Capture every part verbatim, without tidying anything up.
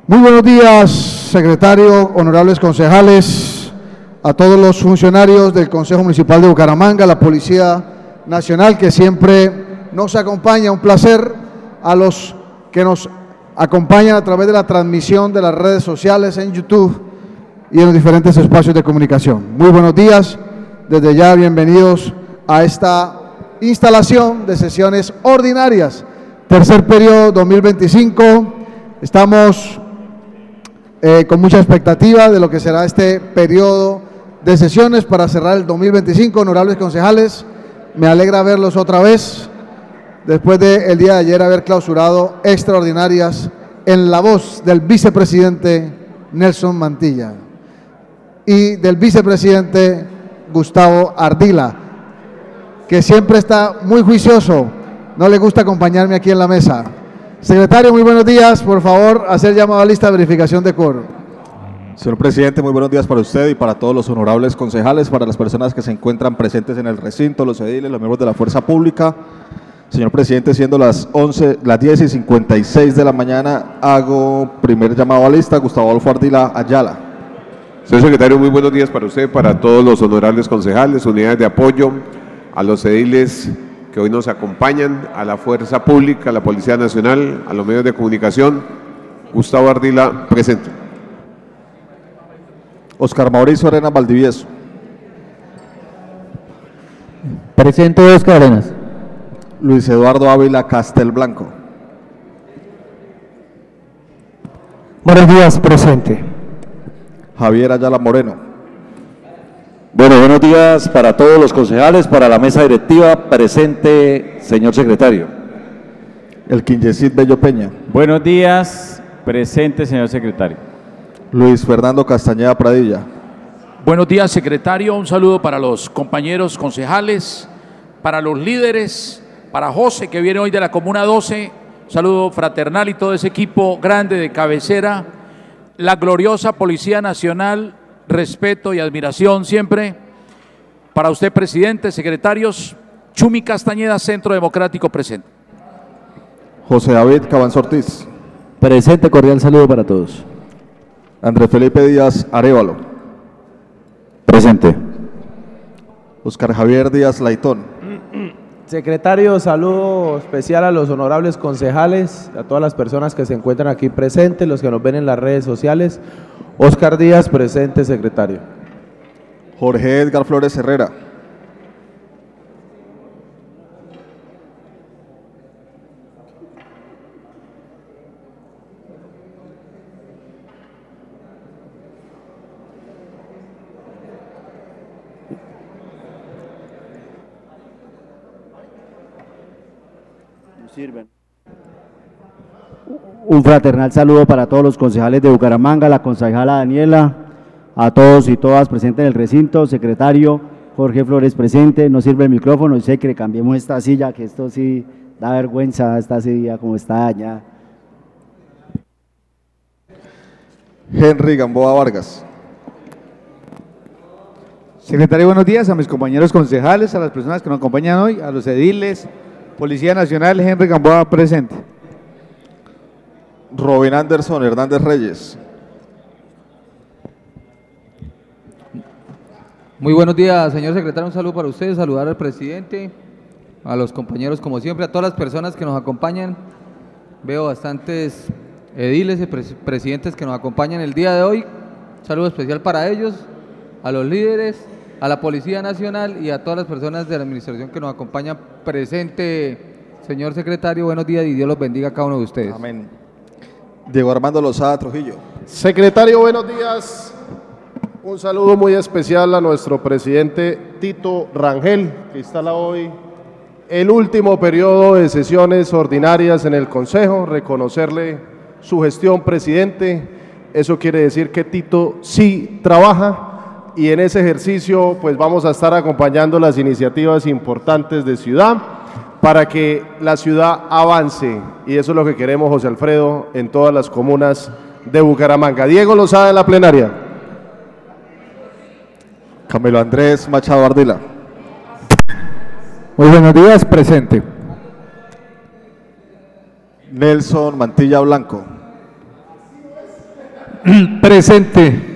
Muy buenos días, secretario, honorables concejales, a todos los funcionarios del Consejo Municipal de Bucaramanga, la Policía Nacional que siempre nos acompaña, un placer, a los que nos acompañan a través de la transmisión de las redes sociales en YouTube y en los diferentes espacios de comunicación. Muy buenos días, desde ya bienvenidos a esta instalación de sesiones ordinarias, tercer periodo dos mil veinticinco, estamos eh, con mucha expectativa de lo que será este periodo de sesiones para cerrar el dos mil veinticinco, honorables concejales, me alegra verlos otra vez, después del día de ayer haber clausurado extraordinarias en la voz del vicepresidente Nelson Mantilla y del vicepresidente Gustavo Ardila, que siempre está muy juicioso, no le gusta acompañarme aquí en la mesa. Secretario, muy buenos días, por favor, hacer llamado a lista de verificación de quórum. Señor presidente, muy buenos días para usted y para todos los honorables concejales, para las personas que se encuentran presentes en el recinto, los ediles, los miembros de la fuerza pública. Señor presidente, siendo las once, las diez y cincuenta y seis de la mañana, hago primer llamado a lista, Gustavo Adolfo Ardila Ayala. Señor secretario, muy buenos días para usted, para todos los honorables concejales, unidades de apoyo, a los ediles que hoy nos acompañan, a la fuerza pública, a la Policía Nacional, a los medios de comunicación. Gustavo Ardila, presente. Oscar Mauricio Arenas Valdivieso. Presente Oscar Arenas. Luis Eduardo Ávila Castelblanco. Buenos días, presente. Javier Ayala Moreno. Bueno, buenos días para todos los concejales, para la mesa directiva, presente, señor secretario. El Quinyesit Bello Peña. Buenos días, presente, señor secretario. Luis Fernando Castañeda Pradilla. Buenos días, secretario, un saludo para los compañeros concejales, para los líderes, para José, que viene hoy de la Comuna doce, un saludo fraternal y todo ese equipo grande de cabecera, la gloriosa Policía Nacional, respeto y admiración siempre. Para usted, presidente, secretarios, Chumi Castañeda, Centro Democrático, presente. José David Cabanzo Ortiz. Presente, cordial saludo para todos. Andrés Felipe Díaz Arévalo. Presente. Oscar Javier Díaz Laitón. Secretario, saludo especial a los honorables concejales, a todas las personas que se encuentran aquí presentes, los que nos ven en las redes sociales. Oscar Díaz, presente, secretario. Jorge Edgar Flores Herrera. Sirven. Un fraternal saludo para todos los concejales de Bucaramanga, la concejala Daniela, a todos y todas presentes en el recinto, secretario Jorge Flores presente, no sirve el micrófono, y sé que cambiemos esta silla, que esto sí da vergüenza, esta silla como está allá. Henry Gamboa Vargas. Secretario, buenos días a mis compañeros concejales, a las personas que nos acompañan hoy, a los ediles, Policía Nacional, Henry Gamboa presente. Robin Anderson Hernández Reyes. Muy buenos días, señor secretario, un saludo para ustedes, saludar al presidente, a los compañeros como siempre, a todas las personas que nos acompañan. Veo bastantes ediles y pres presidentes que nos acompañan el día de hoy. Un saludo especial para ellos, a los líderes, a la Policía Nacional y a todas las personas de la administración que nos acompañan presente. Señor secretario, buenos días y Dios los bendiga a cada uno de ustedes. Amén. Diego Armando Lozada Trujillo. Secretario, buenos días. Un saludo muy especial a nuestro presidente Tito Rangel, que instala hoy el último periodo de sesiones ordinarias en el Consejo. Reconocerle su gestión, presidente. Eso quiere decir que Tito sí trabaja y en ese ejercicio pues vamos a estar acompañando las iniciativas importantes de ciudad para que la ciudad avance, y eso es lo que queremos, José Alfredo, en todas las comunas de Bucaramanga. Diego Lozada en la plenaria. Camilo Andrés Machado Ardila. Muy buenos días, presente. Nelson Mantilla Blanco. Presente.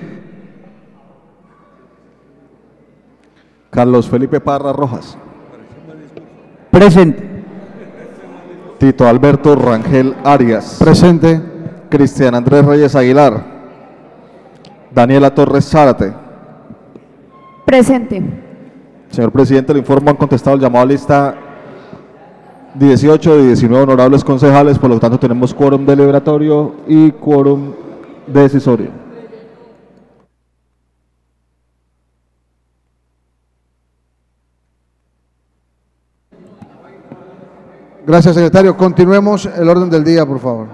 Carlos Felipe Parra Rojas. Presente. Tito Alberto Rangel Arias. Presente. Cristian Andrés Reyes Aguilar. Daniela Torres Zárate. Presente. Señor presidente, le informo, han contestado el llamado a lista dieciocho de diecinueve honorables concejales, por lo tanto tenemos quórum deliberatorio y quórum decisorio. Gracias, secretario. Continuemos el orden del día, por favor.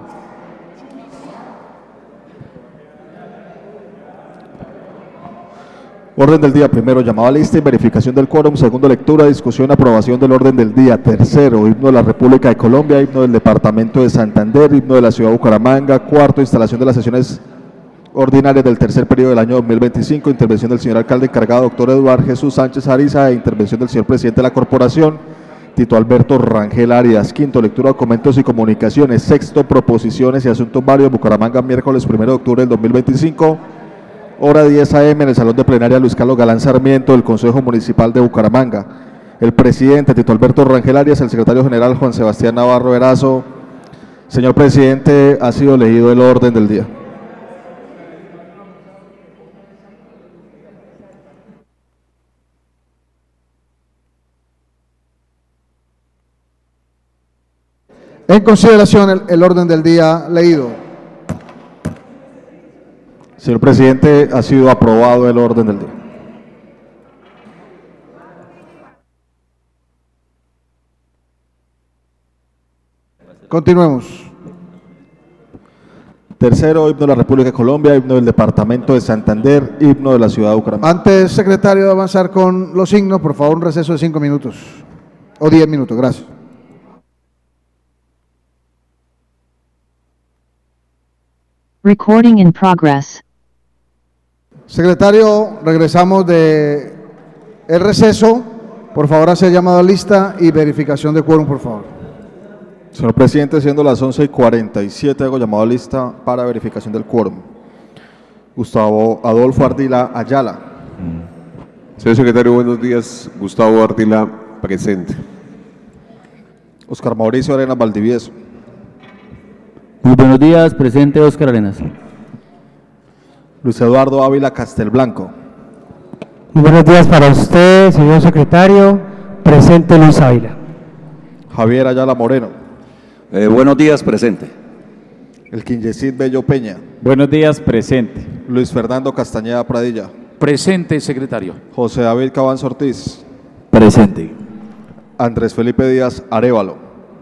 Orden del día, primero, llamado a lista y verificación del quórum. Segundo, lectura, discusión, aprobación del orden del día. Tercero, himno de la República de Colombia, himno del Departamento de Santander, himno de la Ciudad de Bucaramanga. Cuarto, instalación de las sesiones ordinarias del tercer periodo del año dos mil veinticinco. Intervención del señor alcalde encargado, doctor Eduardo Jesús Sánchez Ariza, e intervención del señor presidente de la corporación, Tito Alberto Rangel Arias. Quinto, lectura de documentos y comunicaciones. Sexto, proposiciones y asuntos varios. Bucaramanga, miércoles primero de octubre del dos mil veinticinco. Hora diez a eme en el Salón de Plenaria Luis Carlos Galán Sarmiento del Consejo Municipal de Bucaramanga. El presidente Tito Alberto Rangel Arias, el secretario general Juan Sebastián Navarro Erazo. Señor presidente, ha sido leído el orden del día. En consideración el, el orden del día leído. Señor presidente, ha sido aprobado el orden del día. Continuemos. Tercero, himno de la República de Colombia, himno del Departamento de Santander, himno de la Ciudad de Bucaramanga. Antes, secretario, de avanzar con los himnos, por favor, un receso de cinco minutos o diez minutos. Gracias. Recording in progress. Secretario, regresamos de el receso. Por favor, hacer llamado a lista y verificación de quórum, por favor. Señor presidente, siendo las once y cuarenta y siete, hago llamado a lista para verificación del quórum. Gustavo Adolfo Ardila Ayala. Señor secretario, buenos días. Gustavo Ardila, presente. Oscar Mauricio Arenas Valdivieso. Muy buenos días, presente Oscar Arenas. Luis Eduardo Ávila Castelblanco. Muy buenos días para usted, señor secretario. Presente Luis Ávila. Javier Ayala Moreno. Eh, buenos días, presente. El Quinyesid Bello Peña. Buenos días, presente. Luis Fernando Castañeda Pradilla. Presente, secretario. José David Cabanzo Ortiz. Presente. Andrés Felipe Díaz Arévalo.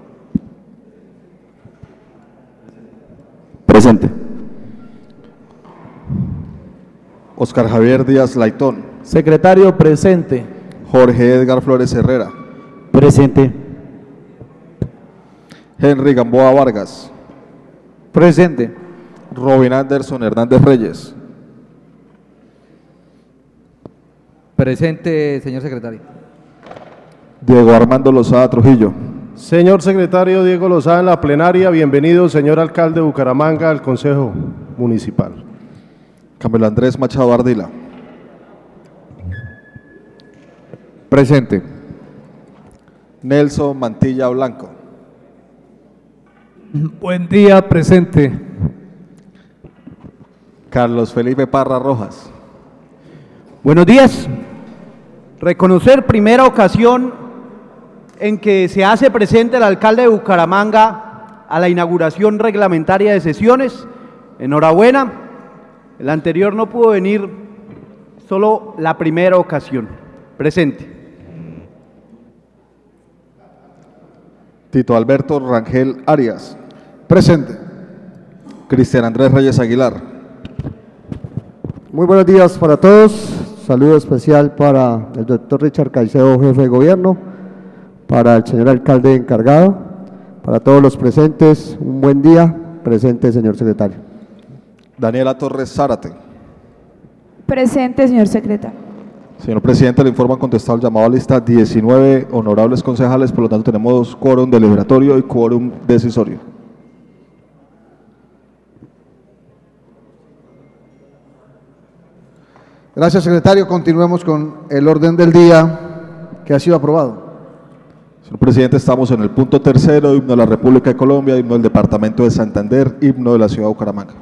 Presente. Oscar Javier Díaz Laitón. Secretario, presente. Jorge Edgar Flores Herrera. Presente. Henry Gamboa Vargas. Presente. Robin Anderson Hernández Reyes. Presente, señor secretario. Diego Armando Lozada Trujillo. Señor secretario Diego Lozada en la plenaria. Bienvenido, señor alcalde de Bucaramanga, al Consejo Municipal. Camilo Andrés Machado Ardila. Presente. Nelson Mantilla Blanco. Buen día, presente. Carlos Felipe Parra Rojas. Buenos días. Reconocer primera ocasión en que se hace presente el alcalde de Bucaramanga a la inauguración reglamentaria de sesiones. Enhorabuena. El anterior no pudo venir, solo la primera ocasión. Presente. Tito Alberto Rangel Arias. Presente. Cristian Andrés Reyes Aguilar. Muy buenos días para todos. Saludo especial para el doctor Richard Caicedo, jefe de gobierno, para el señor alcalde encargado, para todos los presentes, un buen día. Presente, señor secretario. Daniela Torres Zárate. Presente, señor secretario. Señor presidente, le informo, han contestado el llamado a lista diecinueve honorables concejales, por lo tanto tenemos quórum deliberatorio y quórum decisorio. Gracias, secretario. Continuemos con el orden del día que ha sido aprobado. Señor presidente, estamos en el punto tercero, himno de la República de Colombia, himno del Departamento de Santander, himno de la Ciudad de Bucaramanga.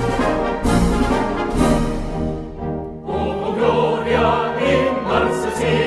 Gloria in marces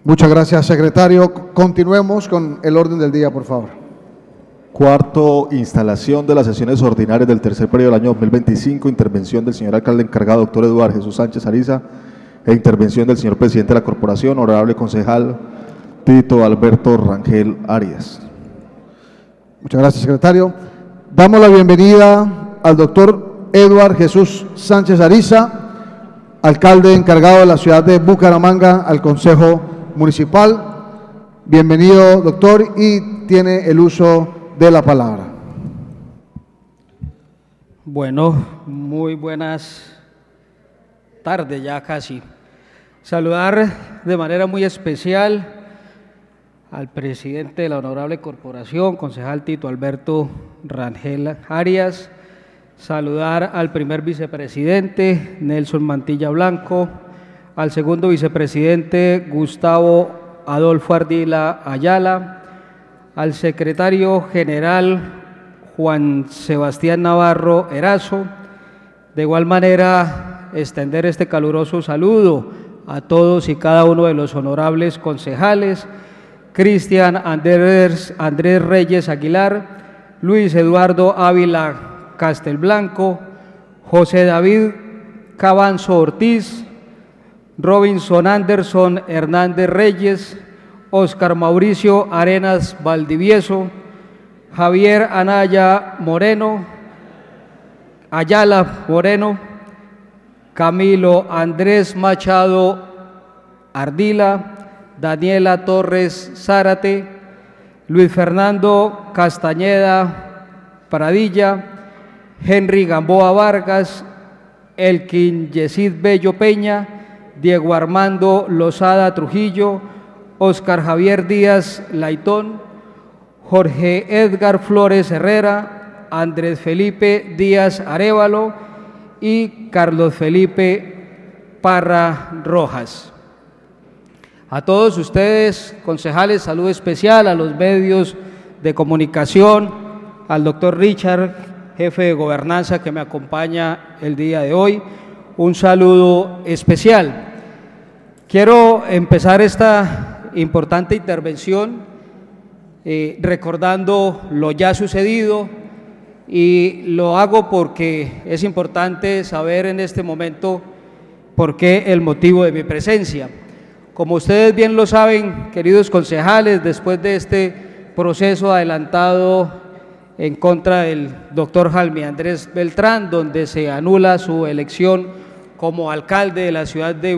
Muchas gracias, secretario. Continuemos con el orden del día, por favor. Cuarto, instalación de las sesiones ordinarias del tercer periodo del año dos mil veinticinco, intervención del señor alcalde encargado, doctor Eduardo Jesús Sánchez Ariza, e intervención del señor presidente de la corporación, honorable concejal Tito Alberto Rangel Arias. Muchas gracias, secretario. Damos la bienvenida al doctor Eduardo Jesús Sánchez Ariza, alcalde encargado de la ciudad de Bucaramanga, al Consejo Municipal. Bienvenido, doctor, y tiene el uso de la palabra. Bueno, muy buenas tardes ya casi. Saludar de manera muy especial al presidente de la honorable corporación, concejal Tito Alberto Rangel Arias. Saludar al primer vicepresidente, Nelson Mantilla Blanco, al segundo vicepresidente, Gustavo Adolfo Ardila Ayala, al secretario general, Juan Sebastián Navarro Erazo. De igual manera, extender este caluroso saludo a todos y cada uno de los honorables concejales, Cristian Andrés, Andrés Reyes Aguilar, Luis Eduardo Ávila Castelblanco, José David Cabanzo Ortiz, Robinson Anderson Hernández Reyes, Oscar Mauricio Arenas Valdivieso, Javier Anaya Moreno, Ayala Moreno, Camilo Andrés Machado Ardila, Daniela Torres Zárate, Luis Fernando Castañeda Pradilla, Henry Gamboa Vargas, Elkin Yesid Bello Peña, Diego Armando Lozada Trujillo, Oscar Javier Díaz Laitón, Jorge Edgar Flores Herrera, Andrés Felipe Díaz Arévalo y Carlos Felipe Parra Rojas. A todos ustedes, concejales, saludo especial a los medios de comunicación, al doctor Richard, jefe de gobernanza que me acompaña el día de hoy, un saludo especial. Quiero empezar esta importante intervención eh, recordando lo ya sucedido, y lo hago porque es importante saber en este momento por qué el motivo de mi presencia. Como ustedes bien lo saben, queridos concejales, después de este proceso adelantado en contra del doctor Jaime Andrés Beltrán, donde se anula su elección como alcalde de la ciudad de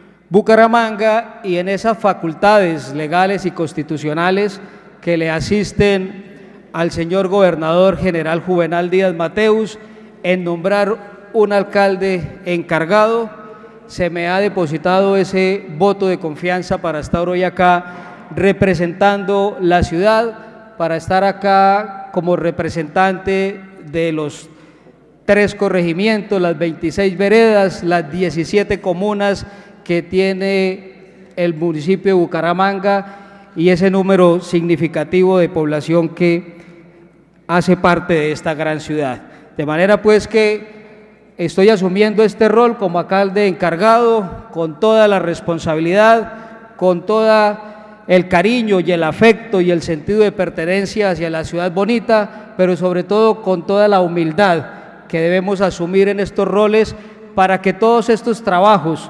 Bucaramanga, y en esas facultades legales y constitucionales que le asisten al señor gobernador general Juvenal Díaz Mateus en nombrar un alcalde encargado, se me ha depositado ese voto de confianza para estar hoy acá representando la ciudad, para estar acá como representante de los tres corregimientos, las veintiséis veredas, las diecisiete comunas que tiene el municipio de Bucaramanga y ese número significativo de población que hace parte de esta gran ciudad. De manera pues que estoy asumiendo este rol como alcalde encargado con toda la responsabilidad, con todo el cariño y el afecto y el sentido de pertenencia hacia la ciudad bonita, pero sobre todo con toda la humildad que debemos asumir en estos roles para que todos estos trabajos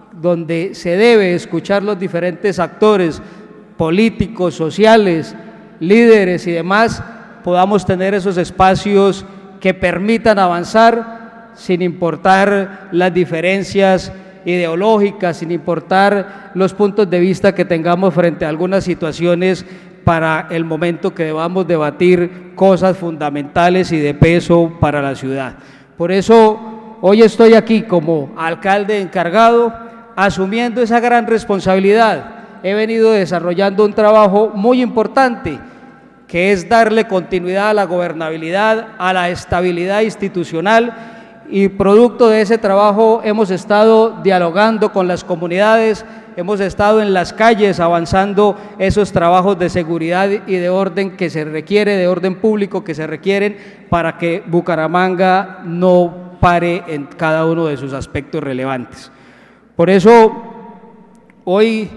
donde se debe escuchar los diferentes actores políticos, sociales, líderes y demás, podamos tener esos espacios que permitan avanzar sin importar las diferencias ideológicas, sin importar los puntos de vista que tengamos frente a algunas situaciones para el momento que debamos debatir cosas fundamentales y de peso para la ciudad. Por eso hoy estoy aquí como alcalde encargado, asumiendo esa gran responsabilidad. He venido desarrollando un trabajo muy importante, que es darle continuidad a la gobernabilidad, a la estabilidad institucional, y producto de ese trabajo hemos estado dialogando con las comunidades, hemos estado en las calles avanzando esos trabajos de seguridad y de orden que se requiere, de orden público que se requieren para que Bucaramanga no pare en cada uno de sus aspectos relevantes. Por eso, hoy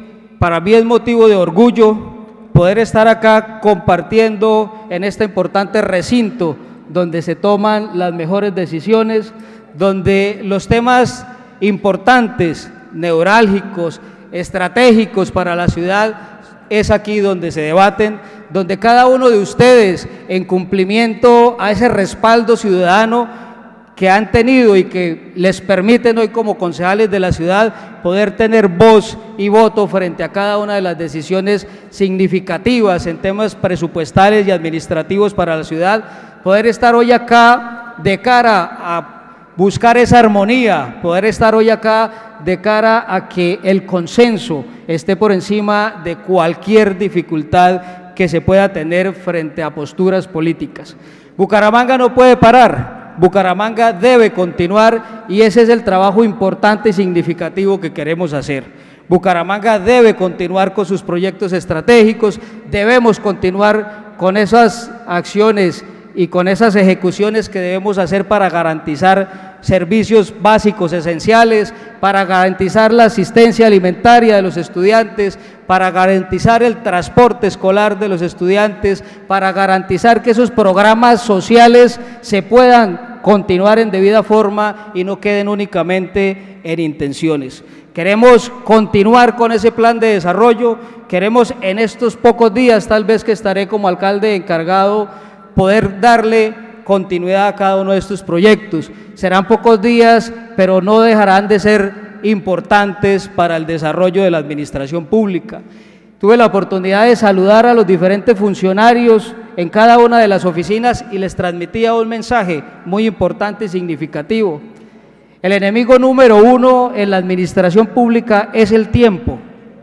para mí es motivo de orgullo poder estar acá compartiendo en este importante recinto donde se toman las mejores decisiones, donde los temas importantes, neurálgicos, estratégicos para la ciudad, es aquí donde se debaten, donde cada uno de ustedes, en cumplimiento a ese respaldo ciudadano que han tenido y que les permiten hoy como concejales de la ciudad poder tener voz y voto frente a cada una de las decisiones significativas en temas presupuestales y administrativos para la ciudad, poder estar hoy acá de cara a buscar esa armonía, poder estar hoy acá de cara a que el consenso esté por encima de cualquier dificultad que se pueda tener frente a posturas políticas. Bucaramanga no puede parar, Bucaramanga debe continuar y ese es el trabajo importante y significativo que queremos hacer. Bucaramanga debe continuar con sus proyectos estratégicos, debemos continuar con esas acciones y con esas ejecuciones que debemos hacer para garantizar servicios básicos esenciales, para garantizar la asistencia alimentaria de los estudiantes, para garantizar el transporte escolar de los estudiantes, para garantizar que esos programas sociales se puedan continuar en debida forma y no queden únicamente en intenciones. Queremos continuar con ese plan de desarrollo, queremos en estos pocos días, tal vez que estaré como alcalde encargado, poder darle continuidad a cada uno de estos proyectos. Serán pocos días, pero no dejarán de ser importantes para el desarrollo de la administración pública. Tuve la oportunidad de saludar a los diferentes funcionarios en cada una de las oficinas y les transmitía un mensaje muy importante y significativo. El enemigo número uno en la administración pública es el tiempo.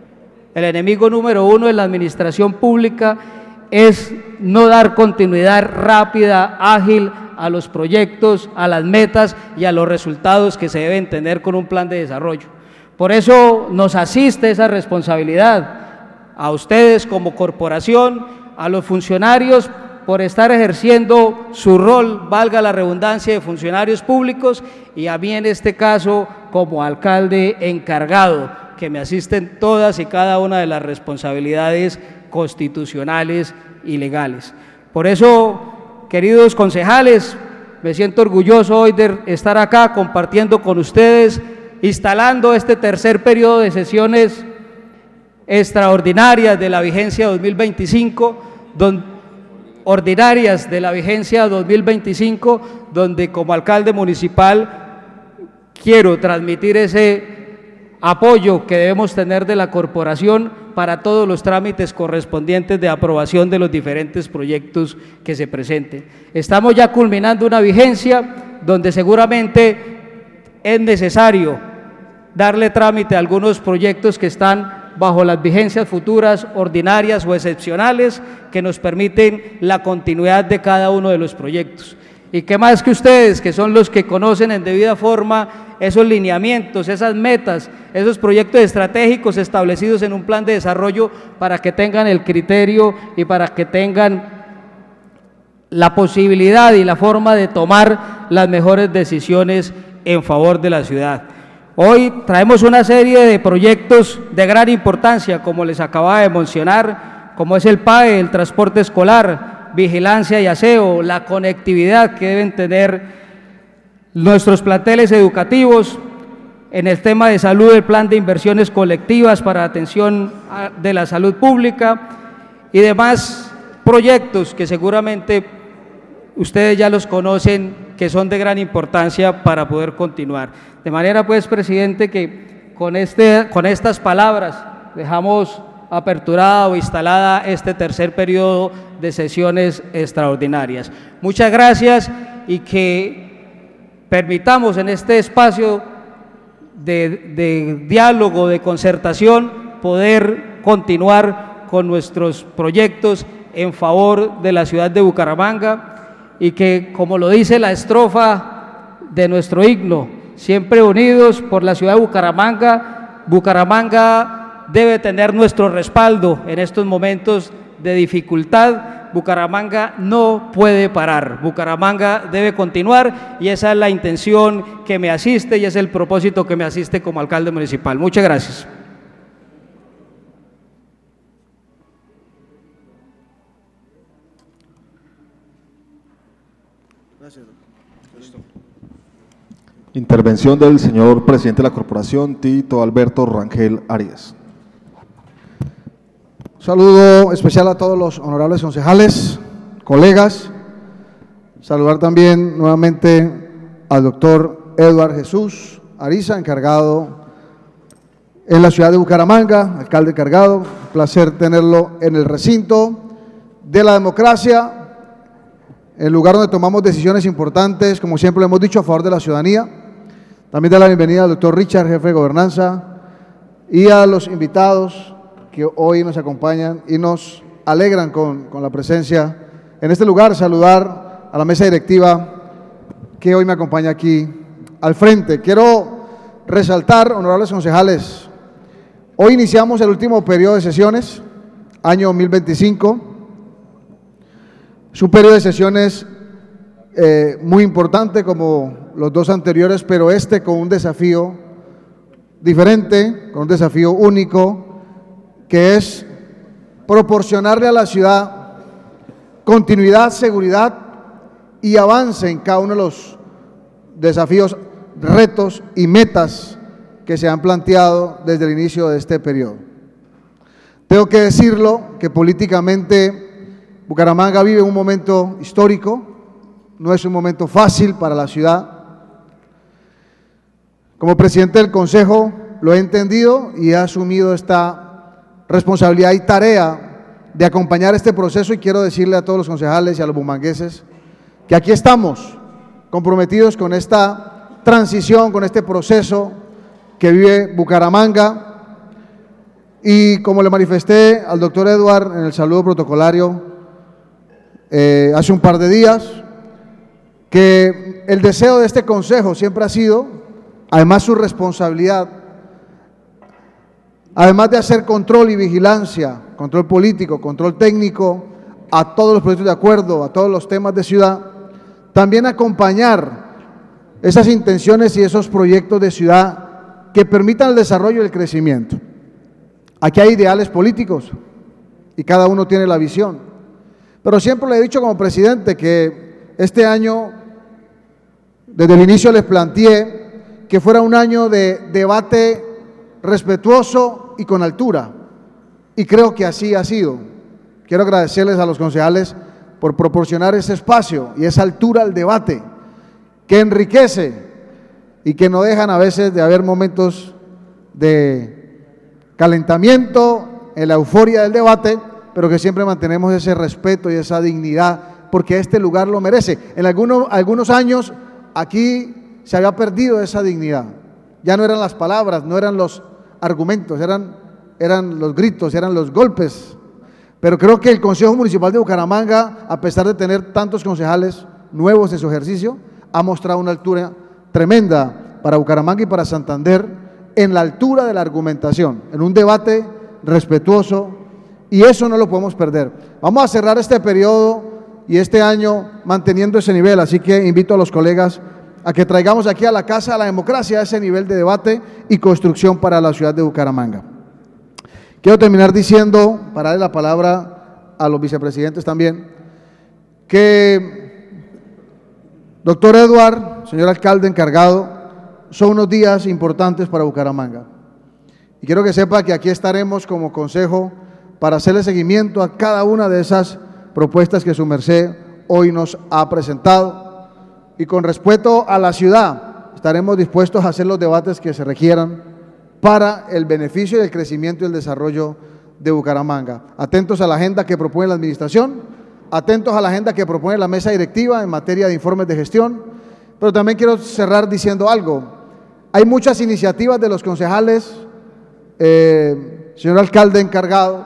El enemigo número uno en la administración pública es no dar continuidad rápida, ágil a los proyectos, a las metas y a los resultados que se deben tener con un plan de desarrollo. Por eso nos asiste esa responsabilidad a ustedes como corporación, a los funcionarios por estar ejerciendo su rol, valga la redundancia, de funcionarios públicos, y a mí en este caso como alcalde encargado, que me asisten todas y cada una de las responsabilidades constitucionales y legales. Por eso, queridos concejales, me siento orgulloso hoy de estar acá compartiendo con ustedes, instalando este tercer periodo de sesiones extraordinarias de la vigencia dos mil veinticinco, don, ordinarias de la vigencia dos mil veinticinco, donde como alcalde municipal quiero transmitir ese apoyo que debemos tener de la corporación para todos los trámites correspondientes de aprobación de los diferentes proyectos que se presenten. Estamos ya culminando una vigencia donde seguramente es necesario darle trámite a algunos proyectos que están bajo las vigencias futuras, ordinarias o excepcionales, que nos permiten la continuidad de cada uno de los proyectos. Y qué más que ustedes, que son los que conocen en debida forma esos lineamientos, esas metas, esos proyectos estratégicos establecidos en un plan de desarrollo, para que tengan el criterio y para que tengan la posibilidad y la forma de tomar las mejores decisiones en favor de la ciudad. Hoy traemos una serie de proyectos de gran importancia, como les acababa de mencionar, como es el P A E, el transporte escolar, vigilancia y aseo, la conectividad que deben tener nuestros planteles educativos, en el tema de salud, el plan de inversiones colectivas para atención de la salud pública y demás proyectos que seguramente ustedes ya los conocen, que son de gran importancia para poder continuar. De manera pues, presidente, que con, este, con estas palabras dejamos aperturada o instalada este tercer periodo de sesiones extraordinarias. Muchas gracias y que permitamos en este espacio de, de diálogo, de concertación, poder continuar con nuestros proyectos en favor de la ciudad de Bucaramanga y que, como lo dice la estrofa de nuestro himno, siempre unidos por la ciudad de Bucaramanga, Bucaramanga debe tener nuestro respaldo en estos momentos de dificultad. Bucaramanga no puede parar, Bucaramanga debe continuar y esa es la intención que me asiste y es el propósito que me asiste como alcalde municipal. Muchas gracias. Intervención del señor presidente de la corporación, Tito Alberto Rangel Arias. Saludo especial a todos los honorables concejales, colegas. Saludar también nuevamente al doctor Eduard Jesús Ariza, encargado en la ciudad de Bucaramanga, alcalde encargado. Un placer tenerlo en el recinto de la democracia, el lugar donde tomamos decisiones importantes, como siempre lo hemos dicho, a favor de la ciudadanía. También da la bienvenida al doctor Richard, jefe de gobernanza, y a los invitados que hoy nos acompañan y nos alegran con, con la presencia en este lugar. Saludar a la mesa directiva que hoy me acompaña aquí al frente. Quiero resaltar, honorables concejales, hoy iniciamos el último periodo de sesiones, año dos mil veinticinco. Es un periodo de sesiones eh, muy importante como los dos anteriores, pero este con un desafío diferente, con un desafío único, que es proporcionarle a la ciudad continuidad, seguridad y avance en cada uno de los desafíos, retos y metas que se han planteado desde el inicio de este periodo. Tengo que decirlo que políticamente Bucaramanga vive un momento histórico, no es un momento fácil para la ciudad. Como presidente del Consejo lo he entendido y he asumido esta responsabilidad y tarea de acompañar este proceso, y quiero decirle a todos los concejales y a los bumangueses que aquí estamos comprometidos con esta transición, con este proceso que vive Bucaramanga, y como le manifesté al doctor Eduard en el saludo protocolario eh, hace un par de días, que el deseo de este consejo siempre ha sido, además su responsabilidad, además de hacer control y vigilancia, control político, control técnico a todos los proyectos de acuerdo, a todos los temas de ciudad, también acompañar esas intenciones y esos proyectos de ciudad que permitan el desarrollo y el crecimiento. Aquí hay ideales políticos y cada uno tiene la visión, pero siempre le he dicho como presidente que este año, desde el inicio les planteé que fuera un año de debate respetuoso y con altura, y creo que así ha sido. Quiero agradecerles a los concejales por proporcionar ese espacio y esa altura al debate que enriquece y que no dejan a veces de haber momentos de calentamiento en la euforia del debate, pero que siempre mantenemos ese respeto y esa dignidad, porque este lugar lo merece. En algunos, algunos años aquí se había perdido esa dignidad, ya no eran las palabras, no eran los argumentos, eran, eran los gritos, eran los golpes. Pero creo que el Consejo Municipal de Bucaramanga, a pesar de tener tantos concejales nuevos en su ejercicio, ha mostrado una altura tremenda para Bucaramanga y para Santander, en la altura de la argumentación, en un debate respetuoso, y eso no lo podemos perder. Vamos a cerrar este periodo y este año manteniendo ese nivel, así que invito a los colegas a que traigamos aquí a la Casa de la Democracia ese nivel de debate y construcción para la ciudad de Bucaramanga. Quiero terminar diciendo, para darle la palabra a los vicepresidentes también, que doctor Eduard, señor alcalde encargado, son unos días importantes para Bucaramanga. Y quiero que sepa que aquí estaremos como consejo para hacerle seguimiento a cada una de esas propuestas que su merced hoy nos ha presentado. Y con respeto a la ciudad, estaremos dispuestos a hacer los debates que se requieran para el beneficio y el crecimiento y el desarrollo de Bucaramanga. Atentos a la agenda que propone la administración, atentos a la agenda que propone la mesa directiva en materia de informes de gestión, pero también quiero cerrar diciendo algo. Hay muchas iniciativas de los concejales, eh, señor alcalde encargado,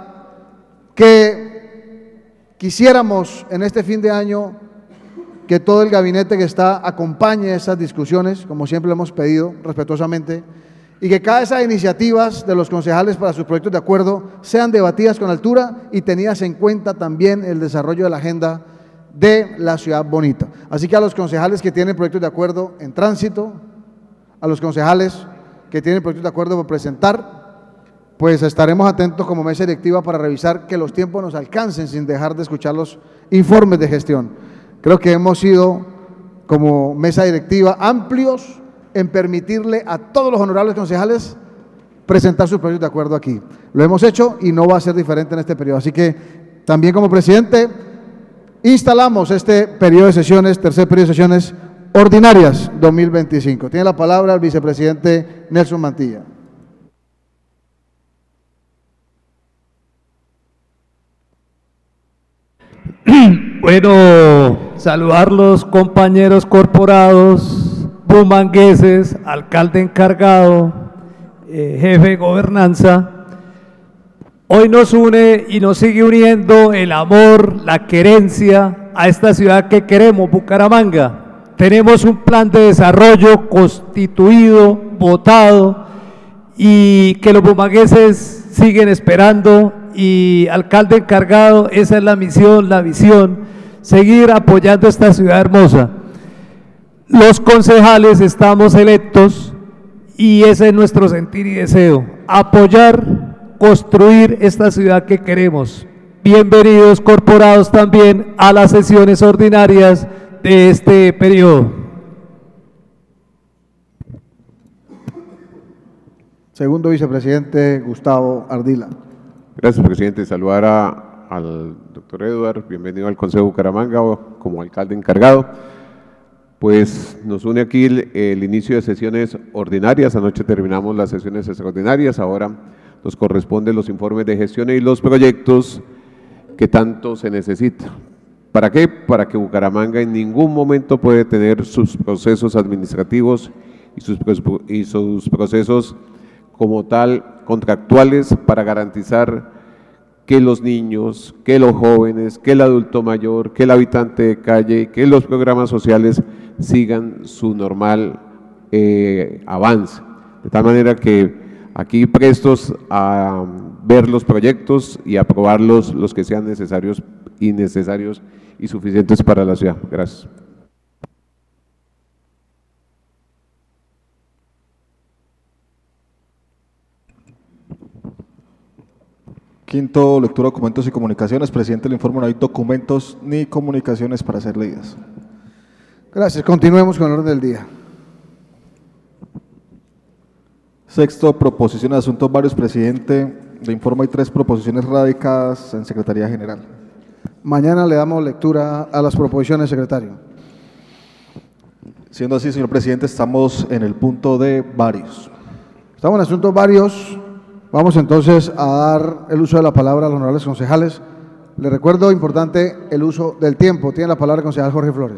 que quisiéramos en este fin de año que todo el gabinete que está acompañe esas discusiones, como siempre lo hemos pedido respetuosamente, y que cada esas iniciativas de los concejales para sus proyectos de acuerdo sean debatidas con altura y tenidas en cuenta también el desarrollo de la agenda de la ciudad bonita. Así que a los concejales que tienen proyectos de acuerdo en tránsito, a los concejales que tienen proyectos de acuerdo por presentar, pues estaremos atentos como mesa directiva para revisar que los tiempos nos alcancen sin dejar de escuchar los informes de gestión. Creo que hemos sido como mesa directiva amplios en permitirle a todos los honorables concejales presentar sus proyectos de acuerdo aquí. Lo hemos hecho y no va a ser diferente en este periodo. Así que también como presidente instalamos este periodo de sesiones, tercer periodo de sesiones ordinarias dos mil veinticinco. Tiene la palabra el vicepresidente Nelson Mantilla. Bueno, saludar los compañeros corporados, bumangueses, alcalde encargado, eh, jefe de gobernanza. Hoy nos une y nos sigue uniendo el amor, la querencia a esta ciudad que queremos, Bucaramanga. Tenemos un plan de desarrollo constituido, votado, y que los bumangueses siguen esperando. Y alcalde encargado, esa es la misión, la visión, seguir apoyando esta ciudad hermosa. Los concejales estamos electos y ese es nuestro sentir y deseo, apoyar, construir esta ciudad que queremos. Bienvenidos corporados también a las sesiones ordinarias de este periodo. Segundo vicepresidente Gustavo Ardila. Gracias, presidente. Saludar a, al doctor Eduard, bienvenido al Consejo de Bucaramanga como alcalde encargado. Pues nos une aquí el, el inicio de sesiones ordinarias. Anoche terminamos las sesiones extraordinarias, ahora nos corresponden los informes de gestión y los proyectos que tanto se necesita. ¿Para qué? Para que Bucaramanga en ningún momento puede tener sus procesos administrativos y sus, y sus procesos como tal contractuales para garantizar que los niños, que los jóvenes, que el adulto mayor, que el habitante de calle, que los programas sociales sigan su normal eh, avance. De tal manera que aquí prestos a ver los proyectos y aprobarlos los que sean necesarios y necesarios y suficientes para la ciudad. Gracias. Quinto, lectura de documentos y comunicaciones. Presidente, le informo, no hay documentos ni comunicaciones para ser leídas. Gracias. Continuemos con el orden del día. Sexto, proposición de asuntos varios. Presidente, le informo, hay tres proposiciones radicadas en Secretaría General. Mañana le damos lectura a las proposiciones, secretario. Siendo así, señor presidente, estamos en el punto de varios. Estamos en asuntos varios. Vamos entonces a dar el uso de la palabra a los honorables concejales. Les recuerdo, importante, el uso del tiempo. Tiene la palabra el concejal Jorge Flores.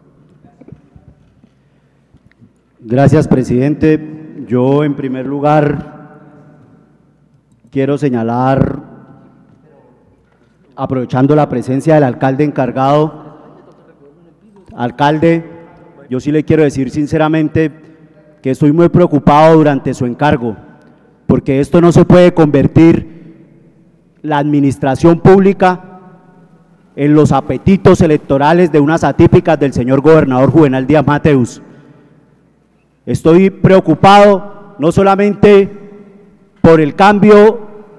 Gracias, presidente. Yo, en primer lugar, quiero señalar, aprovechando la presencia del alcalde encargado, alcalde, yo sí le quiero decir sinceramente que estoy muy preocupado durante su encargo, porque esto no se puede convertir la administración pública en los apetitos electorales de unas atípicas del señor gobernador Juvenal Díaz Mateus. Estoy preocupado no solamente por el cambio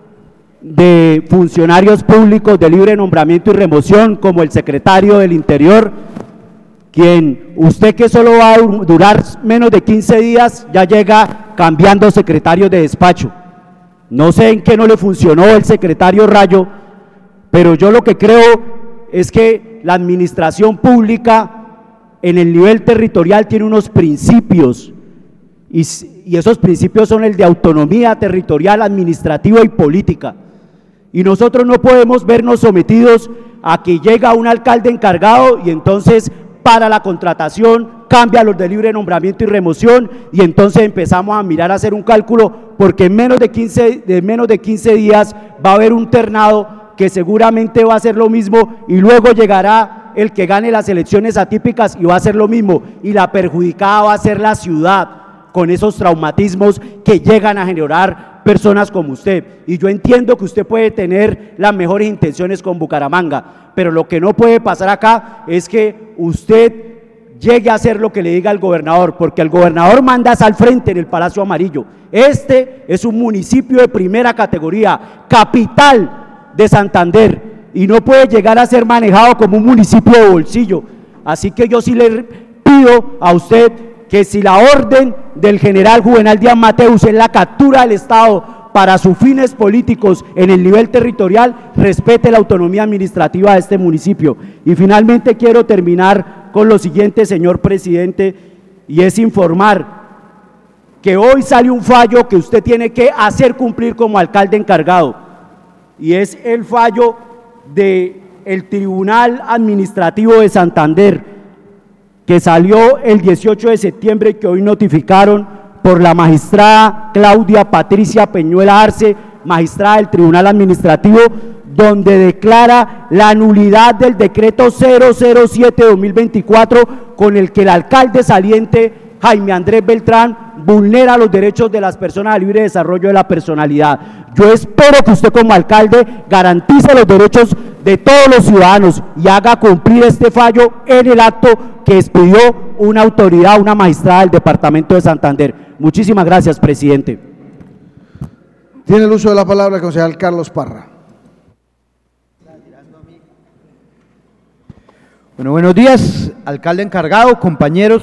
de funcionarios públicos de libre nombramiento y remoción, como el secretario del Interior, quien usted que solo va a durar menos de quince días ya llega cambiando secretario de despacho. No sé en qué no le funcionó el secretario Rayo, pero yo lo que creo es que la administración pública en el nivel territorial tiene unos principios y, y esos principios son el de autonomía territorial, administrativa y política. Y nosotros no podemos vernos sometidos a que llega un alcalde encargado y entonces para la contratación, cambia los de libre nombramiento y remoción y entonces empezamos a mirar a hacer un cálculo porque en menos de quince, de menos de quince días va a haber un ternado que seguramente va a ser lo mismo y luego llegará el que gane las elecciones atípicas y va a ser lo mismo y la perjudicada va a ser la ciudad con esos traumatismos que llegan a generar personas como usted. Y yo entiendo que usted puede tener las mejores intenciones con Bucaramanga, pero lo que no puede pasar acá es que usted llegue a hacer lo que le diga el gobernador, porque el gobernador manda al frente en el Palacio Amarillo. Este es un municipio de primera categoría, capital de Santander, y no puede llegar a ser manejado como un municipio de bolsillo. Así que yo sí le pido a usted que si la orden del general Juvenal Díaz Mateus es la captura del Estado para sus fines políticos en el nivel territorial, respete la autonomía administrativa de este municipio. Y finalmente quiero terminar con lo siguiente, señor presidente, y es informar que hoy sale un fallo que usted tiene que hacer cumplir como alcalde encargado, y es el fallo del Tribunal Administrativo de Santander, que salió el dieciocho de septiembre y que hoy notificaron por la magistrada Claudia Patricia Peñuela Arce, magistrada del Tribunal Administrativo, donde declara la nulidad del decreto cero cero siete guión dos mil veinticuatro con el que el alcalde saliente Jaime Andrés Beltrán vulnera los derechos de las personas al libre desarrollo de la personalidad. Yo espero que usted como alcalde garantice los derechos de todos los ciudadanos y haga cumplir este fallo en el acto que expidió una autoridad, una magistrada del departamento de Santander. Muchísimas gracias, presidente. Tiene el uso de la palabra el concejal Carlos Parra. Bueno, buenos días, alcalde encargado, compañeros.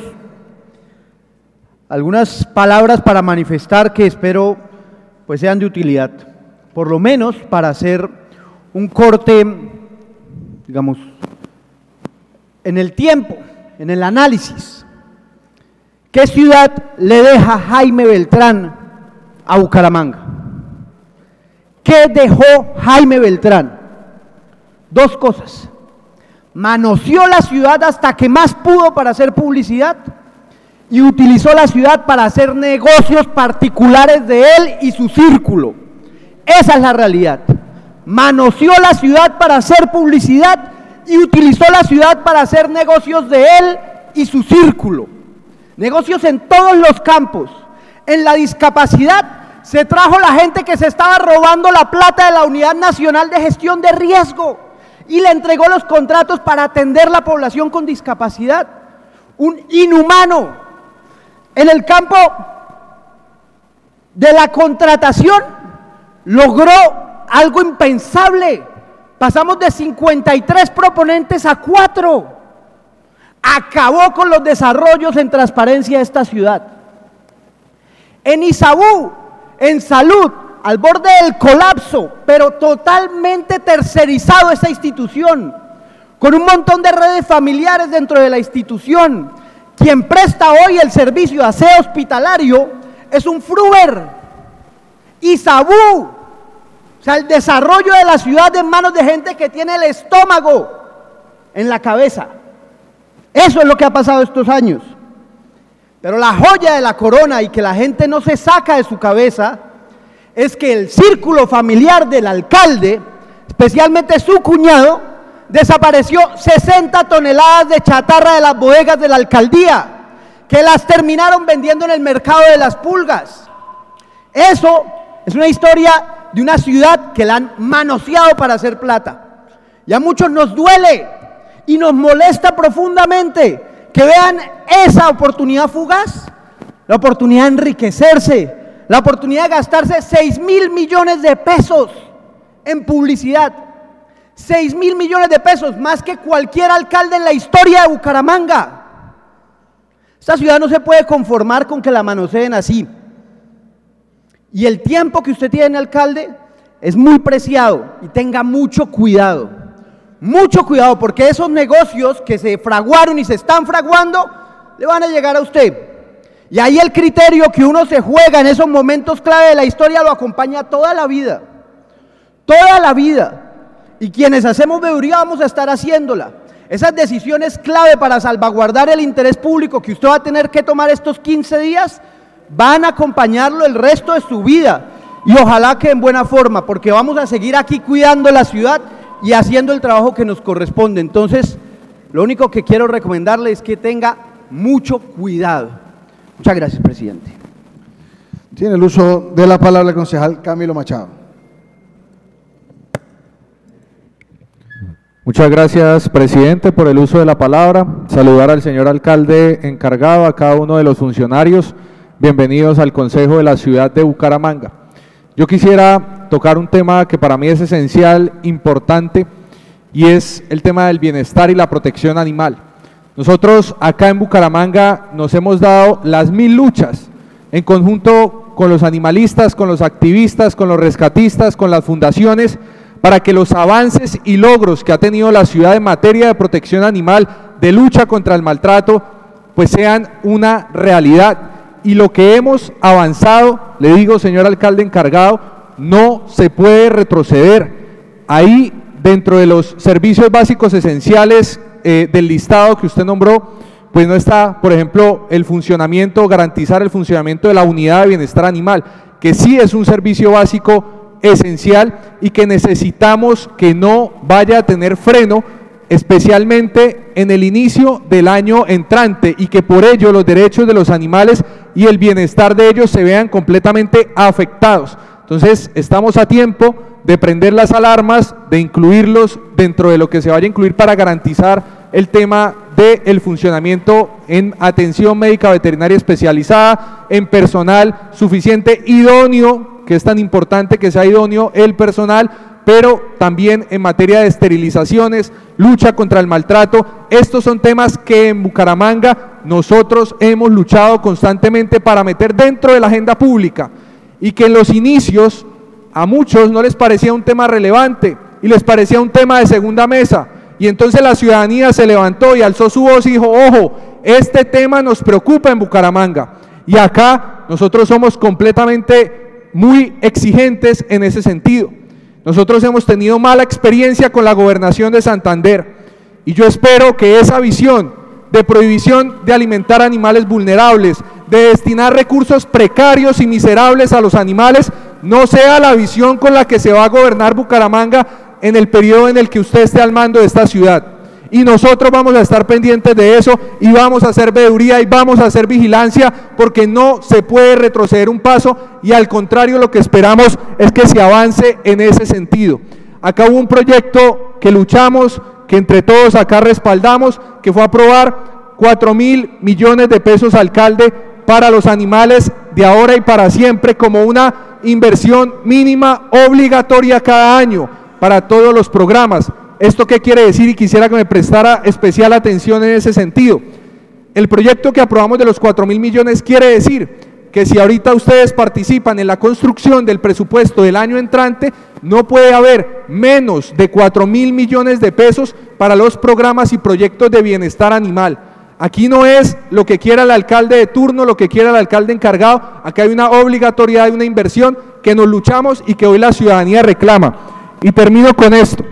Algunas palabras para manifestar que espero pues sean de utilidad, por lo menos para hacer un corte, digamos, en el tiempo, en el análisis. ¿Qué ciudad le deja Jaime Beltrán a Bucaramanga? ¿Qué dejó Jaime Beltrán? Dos cosas. Manoseó la ciudad hasta que más pudo para hacer publicidad y utilizó la ciudad para hacer negocios particulares de él y su círculo. Esa es la realidad. Manoseó la ciudad para hacer publicidad y utilizó la ciudad para hacer negocios de él y su círculo. Negocios en todos los campos. En la discapacidad se trajo la gente que se estaba robando la plata de la Unidad Nacional de Gestión de Riesgo y le entregó los contratos para atender la población con discapacidad. Un inhumano. En el campo de la contratación logró algo impensable. Pasamos de cincuenta y tres proponentes a cuatro. Acabó con los desarrollos en transparencia de esta ciudad. En Izabú, en salud, al borde del colapso, pero totalmente tercerizado esa institución, con un montón de redes familiares dentro de la institución. Quien presta hoy el servicio de aseo hospitalario es un Fruber. Izabú, o sea, el desarrollo de la ciudad en manos de gente que tiene el estómago en la cabeza. Eso es lo que ha pasado estos años. Pero la joya de la corona y que la gente no se saca de su cabeza es que el círculo familiar del alcalde, especialmente su cuñado, desapareció sesenta toneladas de chatarra de las bodegas de la alcaldía, que las terminaron vendiendo en el mercado de las pulgas. Eso es una historia de una ciudad que la han manoseado para hacer plata. Y a muchos nos duele y nos molesta profundamente que vean esa oportunidad fugaz, la oportunidad de enriquecerse, la oportunidad de gastarse seis mil millones de pesos en publicidad. seis mil millones de pesos, más que cualquier alcalde en la historia de Bucaramanga. Esta ciudad no se puede conformar con que la manoseen así. Y el tiempo que usted tiene, alcalde, es muy preciado y tenga mucho cuidado. Mucho cuidado, porque esos negocios que se fraguaron y se están fraguando le van a llegar a usted. Y ahí el criterio que uno se juega en esos momentos clave de la historia lo acompaña toda la vida. Toda la vida. Y quienes hacemos veeduría vamos a estar haciéndola. Esas decisiones clave para salvaguardar el interés público que usted va a tener que tomar estos quince días van a acompañarlo el resto de su vida. Y ojalá que en buena forma, porque vamos a seguir aquí cuidando la ciudad y haciendo el trabajo que nos corresponde. Entonces, lo único que quiero recomendarle es que tenga mucho cuidado. Muchas gracias, presidente. Tiene el uso de la palabra el concejal Camilo Machado. Muchas gracias, presidente, por el uso de la palabra. Saludar al señor alcalde encargado, a cada uno de los funcionarios. Bienvenidos al Consejo de la Ciudad de Bucaramanga. Yo quisiera tocar un tema que para mí es esencial, importante, y es el tema del bienestar y la protección animal. Nosotros acá en Bucaramanga nos hemos dado las mil luchas en conjunto con los animalistas, con los activistas, con los rescatistas, con las fundaciones, para que los avances y logros que ha tenido la ciudad en materia de protección animal, de lucha contra el maltrato, pues sean una realidad. Y lo que hemos avanzado, le digo, señor alcalde encargado, no se puede retroceder. Ahí, dentro de los servicios básicos esenciales eh, del listado que usted nombró, pues no está, por ejemplo, el funcionamiento, garantizar el funcionamiento de la unidad de bienestar animal, que sí es un servicio básico esencial y que necesitamos que no vaya a tener freno, especialmente en el inicio del año entrante, y que por ello los derechos de los animales y el bienestar de ellos se vean completamente afectados. Entonces, estamos a tiempo de prender las alarmas, de incluirlos dentro de lo que se vaya a incluir para garantizar el tema del funcionamiento en atención médica veterinaria especializada, en personal suficiente, idóneo, que es tan importante que sea idóneo el personal, pero también en materia de esterilizaciones, lucha contra el maltrato. Estos son temas que en Bucaramanga nosotros hemos luchado constantemente para meter dentro de la agenda pública, y que en los inicios a muchos no les parecía un tema relevante y les parecía un tema de segunda mesa, y entonces la ciudadanía se levantó y alzó su voz y dijo: ojo, este tema nos preocupa en Bucaramanga, y acá nosotros somos completamente muy exigentes en ese sentido. Nosotros hemos tenido mala experiencia con la gobernación de Santander, y yo espero que esa visión de prohibición de alimentar animales vulnerables, de destinar recursos precarios y miserables a los animales, no sea la visión con la que se va a gobernar Bucaramanga en el periodo en el que usted esté al mando de esta ciudad. Y nosotros vamos a estar pendientes de eso, y vamos a hacer veeduría y vamos a hacer vigilancia, porque no se puede retroceder un paso, y al contrario, lo que esperamos es que se avance en ese sentido. Acá hubo un proyecto que luchamos, que entre todos acá respaldamos, que fue aprobar cuatro mil millones de pesos, alcalde, para los animales de ahora y para siempre, como una inversión mínima obligatoria cada año para todos los programas. ¿Esto qué quiere decir? Y quisiera que me prestara especial atención en ese sentido. El proyecto que aprobamos de los cuatro mil millones quiere decir que si ahorita ustedes participan en la construcción del presupuesto del año entrante, no puede haber menos de cuatro mil millones de pesos para los programas y proyectos de bienestar animal. Aquí no es lo que quiera el alcalde de turno, lo que quiera el alcalde encargado. Acá hay una obligatoriedad de una inversión que nos luchamos y que hoy la ciudadanía reclama. Y termino con esto.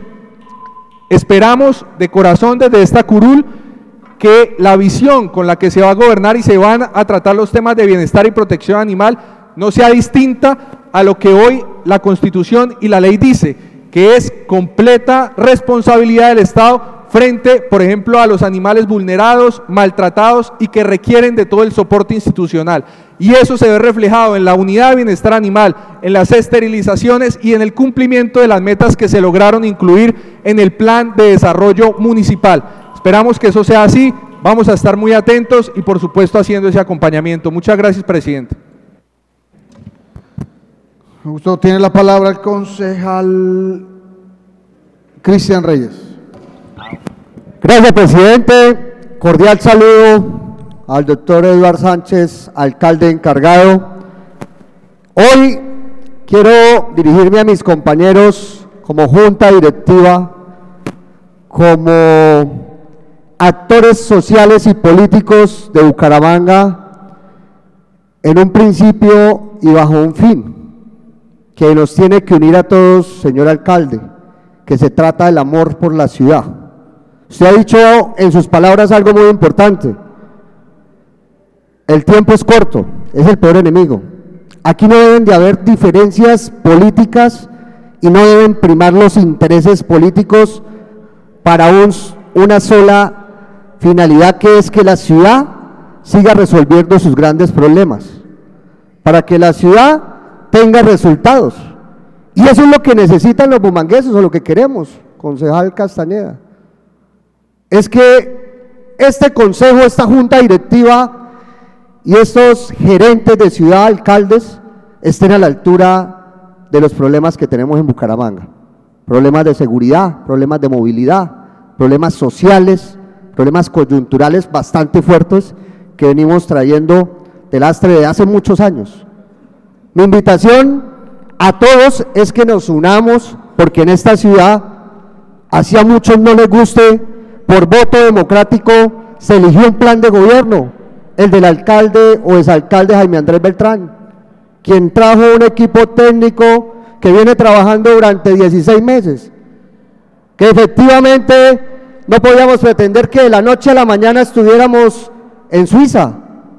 Esperamos de corazón desde esta curul que la visión con la que se va a gobernar y se van a tratar los temas de bienestar y protección animal no sea distinta a lo que hoy la Constitución y la ley dice, que es completa responsabilidad del Estado frente, por ejemplo, a los animales vulnerados, maltratados y que requieren de todo el soporte institucional. Y eso se ve reflejado en la unidad de bienestar animal, en las esterilizaciones y en el cumplimiento de las metas que se lograron incluir en el plan de desarrollo municipal. Esperamos que eso sea así, vamos a estar muy atentos y por supuesto haciendo ese acompañamiento. Muchas gracias, presidente. Justo tiene la palabra el concejal Cristian Reyes. Gracias, presidente. Cordial saludo al doctor Eduardo Sánchez, alcalde encargado. Hoy quiero dirigirme a mis compañeros como junta directiva, como actores sociales y políticos de Bucaramanga, en un principio y bajo un fin que nos tiene que unir a todos, señor alcalde, que se trata del amor por la ciudad. Usted ha dicho en sus palabras algo muy importante: el tiempo es corto, es el peor enemigo. Aquí no deben de haber diferencias políticas y no deben primar los intereses políticos para un, una sola finalidad, que es que la ciudad siga resolviendo sus grandes problemas, para que la ciudad tenga resultados. Y eso es lo que necesitan los bumangueses, o lo que queremos, concejal Castañeda. Es que este consejo, esta junta directiva y estos gerentes de ciudad, alcaldes, estén a la altura de los problemas que tenemos en Bucaramanga. Problemas de seguridad, problemas de movilidad, problemas sociales, problemas coyunturales bastante fuertes que venimos trayendo de lastre de hace muchos años. Mi invitación a todos es que nos unamos, porque en esta ciudad, así a muchos no les guste, por voto democrático se eligió un plan de gobierno, el del alcalde o exalcalde Jaime Andrés Beltrán, quien trajo un equipo técnico que viene trabajando durante dieciséis meses, que efectivamente no podíamos pretender que de la noche a la mañana estuviéramos en Suiza,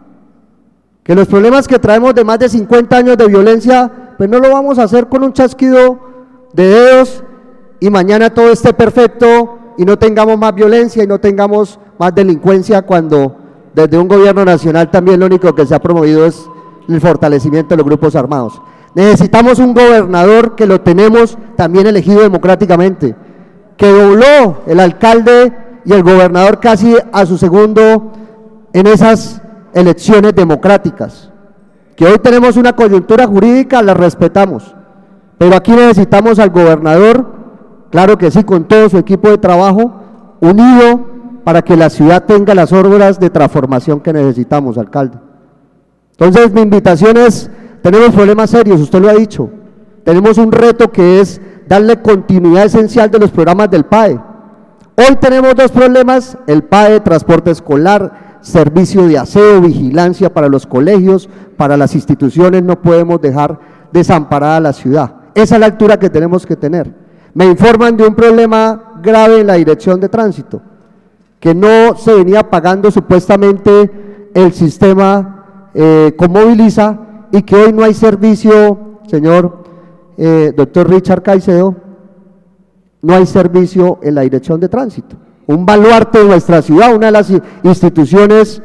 que los problemas que traemos de más de cincuenta años de violencia, pues no lo vamos a hacer con un chasquido de dedos y mañana todo esté perfecto y no tengamos más violencia y no tengamos más delincuencia, cuando desde un gobierno nacional también lo único que se ha promovido es el fortalecimiento de los grupos armados. Necesitamos un gobernador, que lo tenemos también elegido democráticamente, que dobló el alcalde y el gobernador casi a su segundo en esas elecciones democráticas, que hoy tenemos una coyuntura jurídica, la respetamos, pero aquí necesitamos al gobernador, claro que sí, con todo su equipo de trabajo, unido para que la ciudad tenga las obras de transformación que necesitamos, alcalde. Entonces mi invitación es, tenemos problemas serios, usted lo ha dicho, tenemos un reto que es darle continuidad esencial de los programas del P A E. Hoy tenemos dos problemas, el P A E, transporte escolar, servicio de aseo, vigilancia para los colegios, para las instituciones, no podemos dejar desamparada la ciudad. Esa es la altura que tenemos que tener. Me informan de un problema grave en la dirección de tránsito, que no se venía pagando supuestamente el sistema eh, Conmoviliza, y que hoy no hay servicio, señor eh, doctor Richard Caicedo, no hay servicio en la dirección de tránsito. Un baluarte de nuestra ciudad, una de las instituciones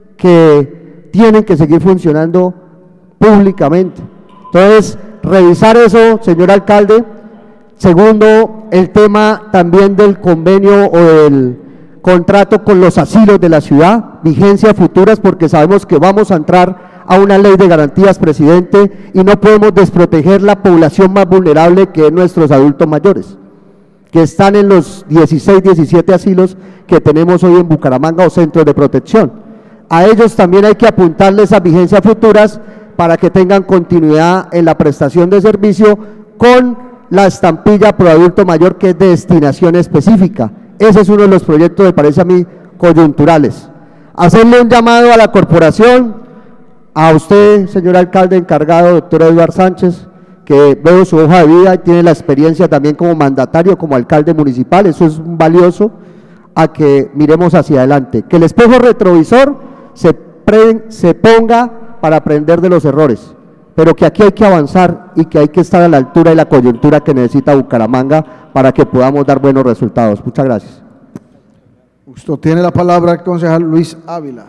que tienen que seguir funcionando públicamente. Entonces, revisar eso, señor alcalde. Segundo, el tema también del convenio o del contrato con los asilos de la ciudad, vigencias futuras, porque sabemos que vamos a entrar a una ley de garantías, presidente, y no podemos desproteger la población más vulnerable, que es nuestros adultos mayores, que están en los dieciséis, diecisiete asilos que tenemos hoy en Bucaramanga o centros de protección. A ellos también hay que apuntarles a vigencias futuras para que tengan continuidad en la prestación de servicio con la estampilla pro adulto mayor, que es de destinación específica. Ese es uno de los proyectos, me parece a mí, coyunturales. Hacerle un llamado a la corporación, a usted, señor alcalde encargado, doctor Eduardo Sánchez, que veo su hoja de vida y tiene la experiencia también como mandatario, como alcalde municipal, eso es valioso, a que miremos hacia adelante, que el espejo retrovisor se, pre, se ponga para aprender de los errores, pero que aquí hay que avanzar y que hay que estar a la altura de la coyuntura que necesita Bucaramanga para que podamos dar buenos resultados. Muchas gracias. Usted tiene la palabra el concejal Luis Ávila.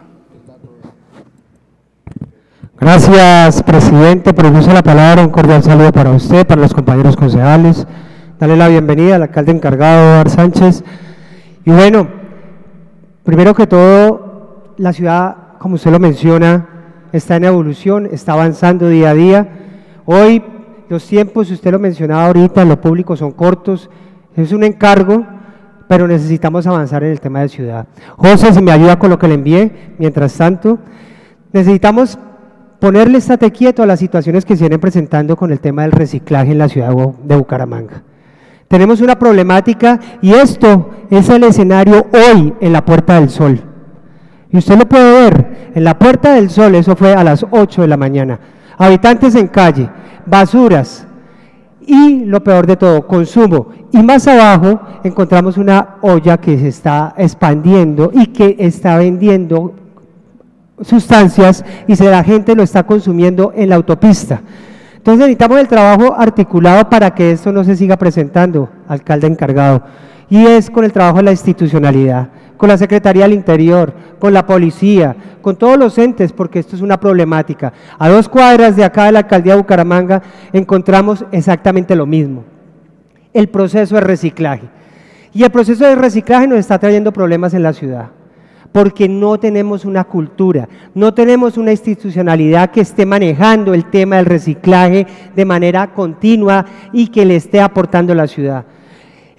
Gracias, presidente, por el uso de la palabra. Un cordial saludo para usted, para los compañeros concejales. Darle la bienvenida al alcalde encargado, Eduardo Sánchez. Y bueno, primero que todo, la ciudad, como usted lo menciona, está en evolución, está avanzando día a día. Hoy los tiempos, usted lo mencionaba ahorita, en lo público son cortos, es un encargo, pero necesitamos avanzar en el tema de ciudad. José, si me ayuda con lo que le envié, mientras tanto, necesitamos ponerle estate quieto a las situaciones que se vienen presentando con el tema del reciclaje en la ciudad de Bucaramanga. Tenemos una problemática y esto es el escenario hoy en la Puerta del Sol. Y usted lo puede ver, en la Puerta del Sol, eso fue a las ocho de la mañana. Habitantes en calle, basuras y lo peor de todo, consumo. Y más abajo encontramos una olla que se está expandiendo y que está vendiendo sustancias y se, la gente lo está consumiendo en la autopista. Entonces necesitamos el trabajo articulado para que esto no se siga presentando, alcalde encargado, y es con el trabajo de la institucionalidad, con la Secretaría del Interior, con la policía, con todos los entes, porque esto es una problemática. A dos cuadras de acá de la alcaldía de Bucaramanga encontramos exactamente lo mismo, el proceso de reciclaje. Y el proceso de reciclaje nos está trayendo problemas en la ciudad, porque no tenemos una cultura, no tenemos una institucionalidad que esté manejando el tema del reciclaje de manera continua y que le esté aportando a la ciudad.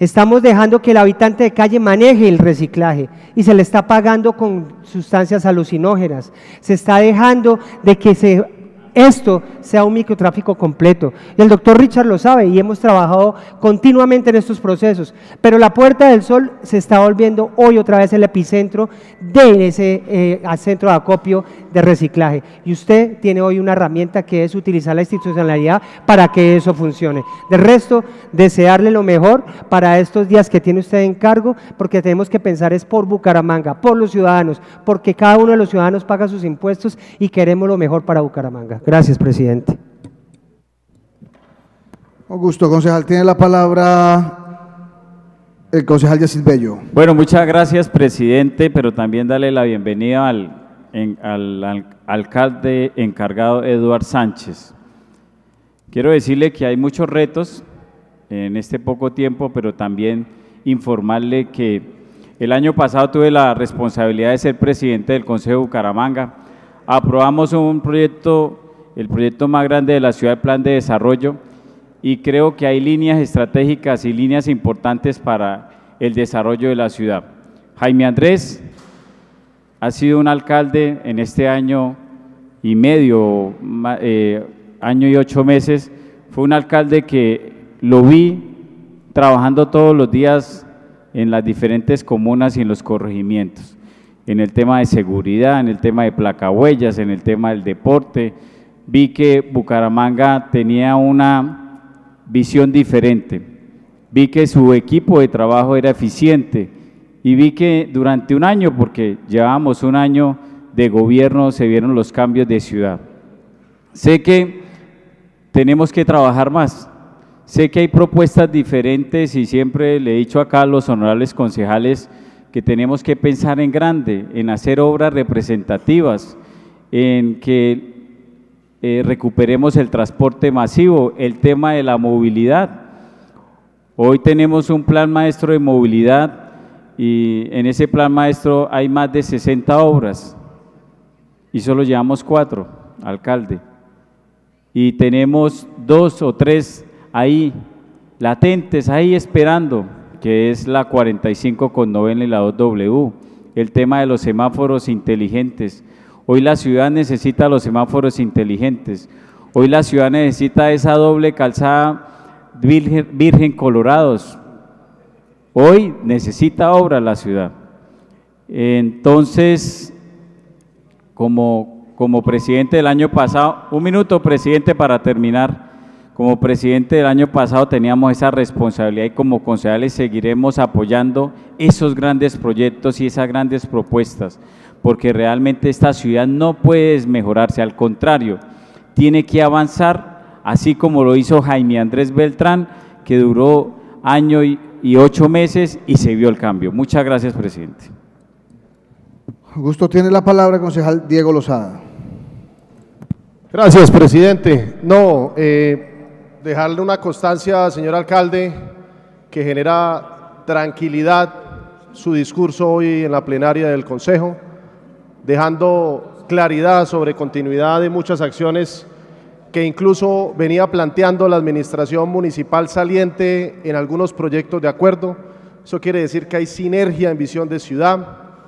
Estamos dejando que el habitante de calle maneje el reciclaje y se le está pagando con sustancias alucinógenas. Se está dejando de que se esto sea un microtráfico completo. Y el doctor Richard lo sabe y hemos trabajado continuamente en estos procesos, pero la Puerta del Sol se está volviendo hoy otra vez el epicentro de ese eh, centro de acopio de reciclaje. Y usted tiene hoy una herramienta que es utilizar la institucionalidad para que eso funcione. De resto, desearle lo mejor para estos días que tiene usted en cargo, porque tenemos que pensar es por Bucaramanga, por los ciudadanos, porque cada uno de los ciudadanos paga sus impuestos y queremos lo mejor para Bucaramanga. Gracias, presidente. Con gusto, concejal. Tiene la palabra el concejal Yesid Bello. Bueno, muchas gracias, presidente, pero también darle la bienvenida al, en, al, al alcalde encargado, Eduard Sánchez. Quiero decirle que hay muchos retos en este poco tiempo, pero también informarle que el año pasado tuve la responsabilidad de ser presidente del Consejo de Bucaramanga. Aprobamos un proyecto, el proyecto más grande de la ciudad, el Plan de Desarrollo, y creo que hay líneas estratégicas y líneas importantes para el desarrollo de la ciudad. Jaime Andrés ha sido un alcalde en este año y medio, eh, año y ocho meses, fue un alcalde que lo vi trabajando todos los días en las diferentes comunas y en los corregimientos, en el tema de seguridad, en el tema de placahuellas, en el tema del deporte. Vi que Bucaramanga tenía una visión diferente, vi que su equipo de trabajo era eficiente y vi que durante un año, porque llevábamos un año de gobierno, se vieron los cambios de ciudad. Sé que tenemos que trabajar más, sé que hay propuestas diferentes y siempre le he dicho acá a los honorables concejales que tenemos que pensar en grande, en hacer obras representativas, en que eh, recuperemos el transporte masivo, el tema de la movilidad. Hoy tenemos un plan maestro de movilidad y en ese plan maestro hay más de sesenta obras y solo llevamos cuatro, alcalde. Y tenemos dos o tres ahí, latentes, ahí esperando, que es la cuarenta y cinco con novena y la dos W, el tema de los semáforos inteligentes. Hoy la ciudad necesita los semáforos inteligentes, hoy la ciudad necesita esa doble calzada Virgen, Virgen Colorados, hoy necesita obra la ciudad. Entonces, como, como presidente del año pasado, un minuto, presidente, para terminar. Como presidente del año pasado teníamos esa responsabilidad y como concejales seguiremos apoyando esos grandes proyectos y esas grandes propuestas, porque realmente esta ciudad no puede desmejorarse, al contrario, tiene que avanzar, así como lo hizo Jaime Andrés Beltrán, que duró año y, y ocho meses y se vio el cambio. Muchas gracias, presidente. Gusto tiene la palabra el concejal Diego Lozada. Gracias, presidente. No, eh, dejarle una constancia, señor alcalde, que genera tranquilidad su discurso hoy en la plenaria del Consejo, dejando claridad sobre continuidad de muchas acciones que incluso venía planteando la administración municipal saliente en algunos proyectos de acuerdo. Eso quiere decir que hay sinergia en visión de ciudad.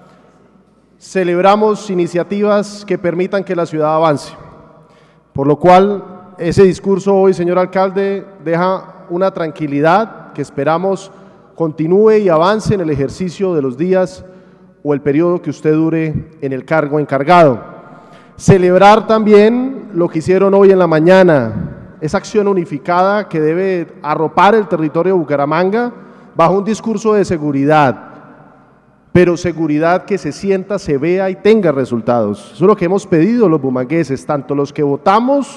Celebramos iniciativas que permitan que la ciudad avance, por lo cual ese discurso hoy, señor alcalde, deja una tranquilidad que esperamos continúe y avance en el ejercicio de los días o el periodo que usted dure en el cargo encargado. Celebrar también lo que hicieron hoy en la mañana, esa acción unificada que debe arropar el territorio de Bucaramanga bajo un discurso de seguridad, pero seguridad que se sienta, se vea y tenga resultados. Eso es lo que hemos pedido los bumangueses, tanto los que votamos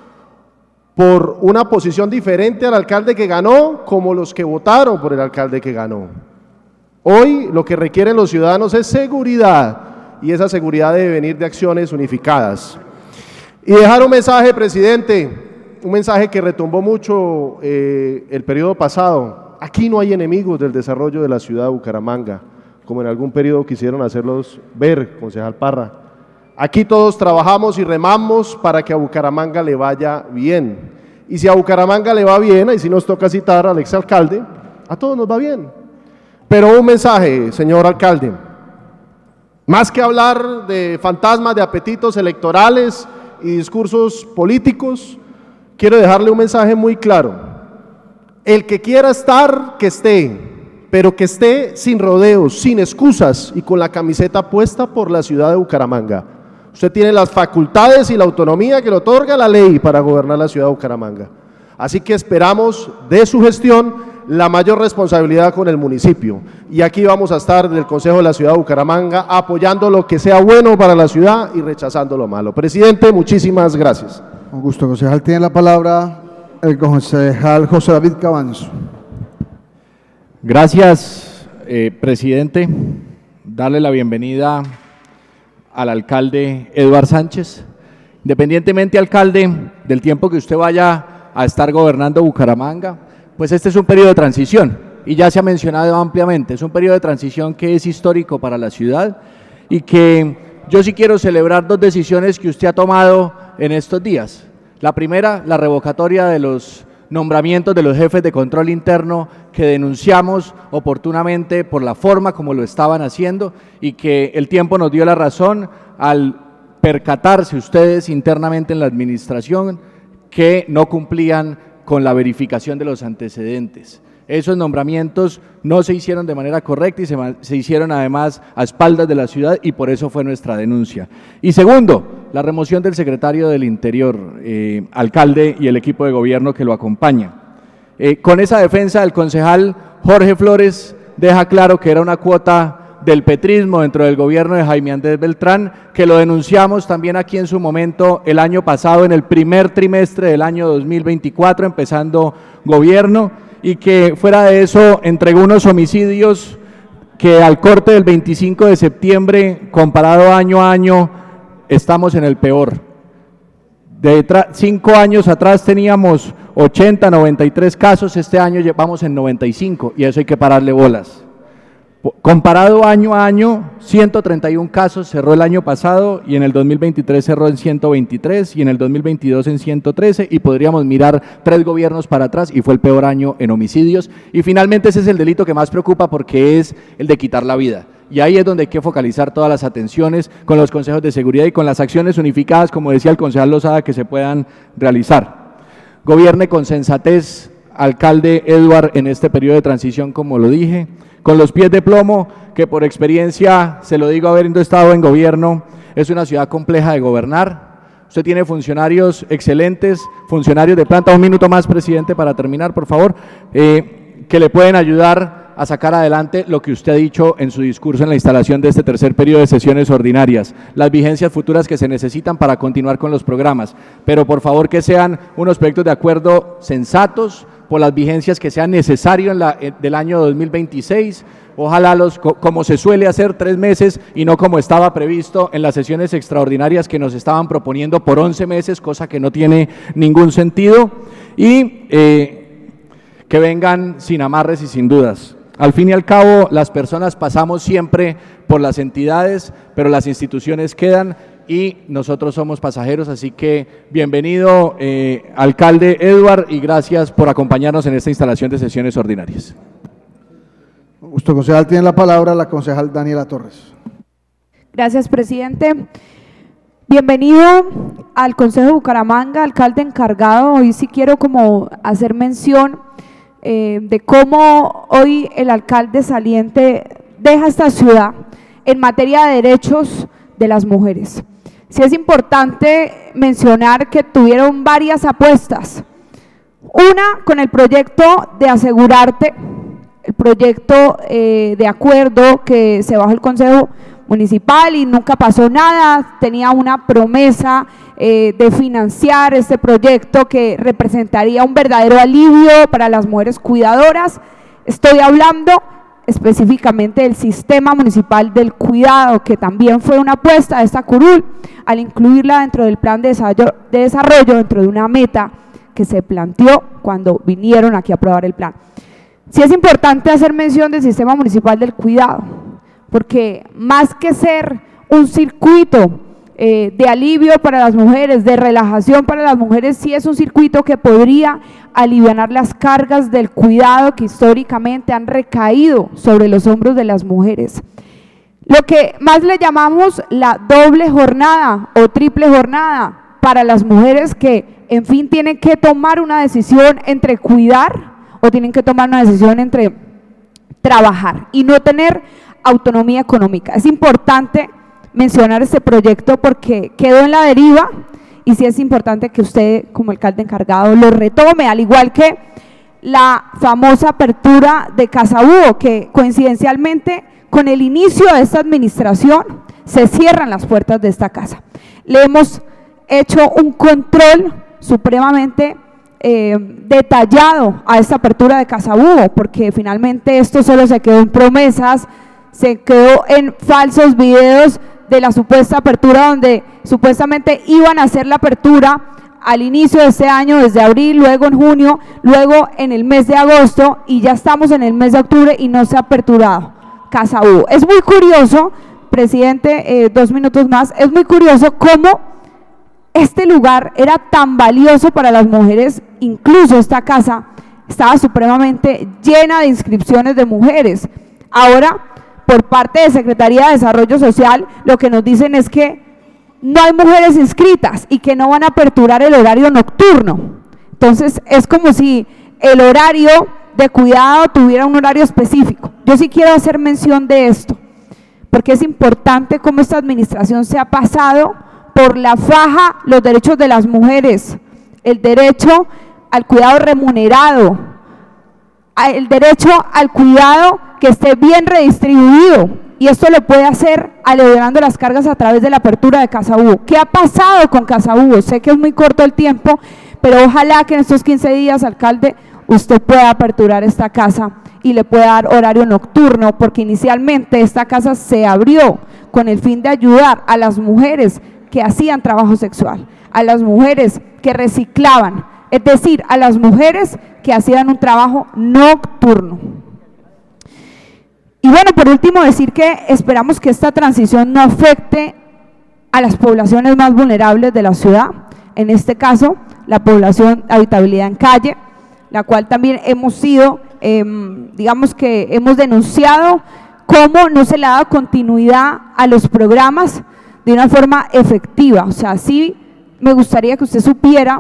por una posición diferente al alcalde que ganó, como los que votaron por el alcalde que ganó. Hoy lo que requieren los ciudadanos es seguridad, y esa seguridad debe venir de acciones unificadas. Y dejar un mensaje, presidente, un mensaje que retumbó mucho eh, el periodo pasado. Aquí no hay enemigos del desarrollo de la ciudad de Bucaramanga, como en algún periodo quisieron hacerlos ver, concejal Parra. Aquí todos trabajamos y remamos para que a Bucaramanga le vaya bien. Y si a Bucaramanga le va bien, ahí sí nos toca citar al exalcalde, a todos nos va bien. Pero un mensaje, señor alcalde, más que hablar de fantasmas, de apetitos electorales y discursos políticos, quiero dejarle un mensaje muy claro. El que quiera estar, que esté, pero que esté sin rodeos, sin excusas y con la camiseta puesta por la ciudad de Bucaramanga. Usted tiene las facultades y la autonomía que le otorga la ley para gobernar la ciudad de Bucaramanga. Así que esperamos de su gestión la mayor responsabilidad con el municipio. Y aquí vamos a estar del Consejo de la Ciudad de Bucaramanga apoyando lo que sea bueno para la ciudad y rechazando lo malo. Presidente, muchísimas gracias. Con gusto, concejal. Tiene la palabra el concejal José David Cabanzo. Gracias, eh, presidente. Darle la bienvenida al alcalde Eduard Sánchez. Independientemente, alcalde, del tiempo que usted vaya a estar gobernando Bucaramanga, pues este es un periodo de transición y ya se ha mencionado ampliamente, es un periodo de transición que es histórico para la ciudad y que yo sí quiero celebrar dos decisiones que usted ha tomado en estos días. La primera, la revocatoria de los nombramientos de los jefes de control interno que denunciamos oportunamente por la forma como lo estaban haciendo y que el tiempo nos dio la razón al percatarse ustedes internamente en la administración que no cumplían con la verificación de los antecedentes. Esos nombramientos no se hicieron de manera correcta y se, se hicieron además a espaldas de la ciudad y por eso fue nuestra denuncia. Y segundo, la remoción del secretario del Interior, eh, alcalde y el equipo de gobierno que lo acompaña. Eh, con esa defensa del concejal Jorge Flores deja claro que era una cuota del petrismo dentro del gobierno de Jaime Andrés Beltrán, que lo denunciamos también aquí en su momento el año pasado, en el primer trimestre del año dos mil veinticuatro, empezando gobierno, y que fuera de eso entregó unos homicidios que al corte del veinticinco de septiembre, comparado año a año, estamos en el peor. De cinco años atrás teníamos ochenta, noventa y tres casos, este año llevamos en noventa y cinco, y eso hay que pararle bolas. Comparado año a año, ciento treinta y uno casos cerró el año pasado y en el dos mil veintitrés cerró en ciento veintitrés y en el dos mil veintidós en ciento trece y podríamos mirar tres gobiernos para atrás y fue el peor año en homicidios. Y finalmente ese es el delito que más preocupa porque es el de quitar la vida. Y ahí es donde hay que focalizar todas las atenciones con los consejos de seguridad y con las acciones unificadas, como decía el concejal Lozada, que se puedan realizar. Gobierne con sensatez, alcalde Eduard, en este periodo de transición, como lo dije, con los pies de plomo, que por experiencia, se lo digo habiendo estado en gobierno, es una ciudad compleja de gobernar. Usted tiene funcionarios excelentes, funcionarios de planta. Un minuto más, presidente, para terminar, por favor, eh, que le pueden ayudar a sacar adelante lo que usted ha dicho en su discurso en la instalación de este tercer periodo de sesiones ordinarias, las vigencias futuras que se necesitan para continuar con los programas, pero por favor que sean unos proyectos de acuerdo sensatos, por las vigencias que sean necesarios en la, en, del año dos mil veintiséis, ojalá los, como se suele hacer, tres meses y no como estaba previsto en las sesiones extraordinarias que nos estaban proponiendo por once meses, cosa que no tiene ningún sentido, y eh, que vengan sin amarres y sin dudas. Al fin y al cabo, las personas pasamos siempre por las entidades, pero las instituciones quedan y nosotros somos pasajeros, así que bienvenido, eh, alcalde Eduard, y gracias por acompañarnos en esta instalación de sesiones ordinarias. Con gusto, concejal. Tiene la palabra la concejal Daniela Torres. Gracias, presidente. Bienvenido al Consejo de Bucaramanga, alcalde encargado. Hoy sí quiero como hacer mención eh, de cómo hoy el alcalde saliente deja esta ciudad en materia de derechos de las mujeres. Sí es importante mencionar que tuvieron varias apuestas. Una con el proyecto de Asegurarte, el proyecto eh, de acuerdo que se bajó el Consejo Municipal y nunca pasó nada, tenía una promesa eh, de financiar este proyecto que representaría un verdadero alivio para las mujeres cuidadoras. Estoy hablando específicamente del Sistema Municipal del Cuidado, que también fue una apuesta de esta curul, al incluirla dentro del plan de desarrollo, de desarrollo dentro de una meta que se planteó cuando vinieron aquí a aprobar el plan. Sí es importante hacer mención del Sistema Municipal del Cuidado, porque más que ser un circuito eh, de alivio para las mujeres, de relajación para las mujeres, sí es un circuito que podría alivianar las cargas del cuidado que históricamente han recaído sobre los hombros de las mujeres. Lo que más le llamamos la doble jornada o triple jornada para las mujeres que, en fin, tienen que tomar una decisión entre cuidar o tienen que tomar una decisión entre trabajar y no tener autonomía económica. Es importante mencionar este proyecto porque quedó en la deriva y sí es importante que usted, como alcalde encargado, lo retome, al igual que la famosa apertura de Casa Búho, que coincidencialmente con el inicio de esta administración se cierran las puertas de esta casa. Le hemos hecho un control supremamente eh, detallado a esta apertura de Casa Búho, porque finalmente esto solo se quedó en promesas, se quedó en falsos videos de la supuesta apertura, donde supuestamente iban a hacer la apertura al inicio de este año, desde abril, luego en junio, luego en el mes de agosto, y ya estamos en el mes de octubre y no se ha aperturado Casa Búho. Es muy curioso, presidente, eh, dos minutos más, es muy curioso cómo este lugar era tan valioso para las mujeres, incluso esta casa estaba supremamente llena de inscripciones de mujeres. Ahora, por parte de Secretaría de Desarrollo Social, lo que nos dicen es que no hay mujeres inscritas y que no van a aperturar el horario nocturno. Entonces, es como si el horario de cuidado tuviera un horario específico. Yo sí quiero hacer mención de esto, porque es importante cómo esta administración se ha pasado por la faja los derechos de las mujeres, el derecho al cuidado remunerado, el derecho al cuidado que esté bien redistribuido, y esto lo puede hacer aliviando las cargas a través de la apertura de Casa Búho. ¿Qué ha pasado con Casa Búho? Sé que es muy corto el tiempo, pero ojalá que en estos quince días, alcalde, usted pueda aperturar esta casa y le pueda dar horario nocturno, porque inicialmente esta casa se abrió con el fin de ayudar a las mujeres que hacían trabajo sexual, a las mujeres que reciclaban, es decir, a las mujeres que hacían un trabajo nocturno. Y bueno, por último decir que esperamos que esta transición no afecte a las poblaciones más vulnerables de la ciudad, en este caso la población de habitabilidad en calle, la cual también hemos sido, eh, digamos que hemos denunciado cómo no se le ha dado continuidad a los programas de una forma efectiva. O sea, sí me gustaría que usted supiera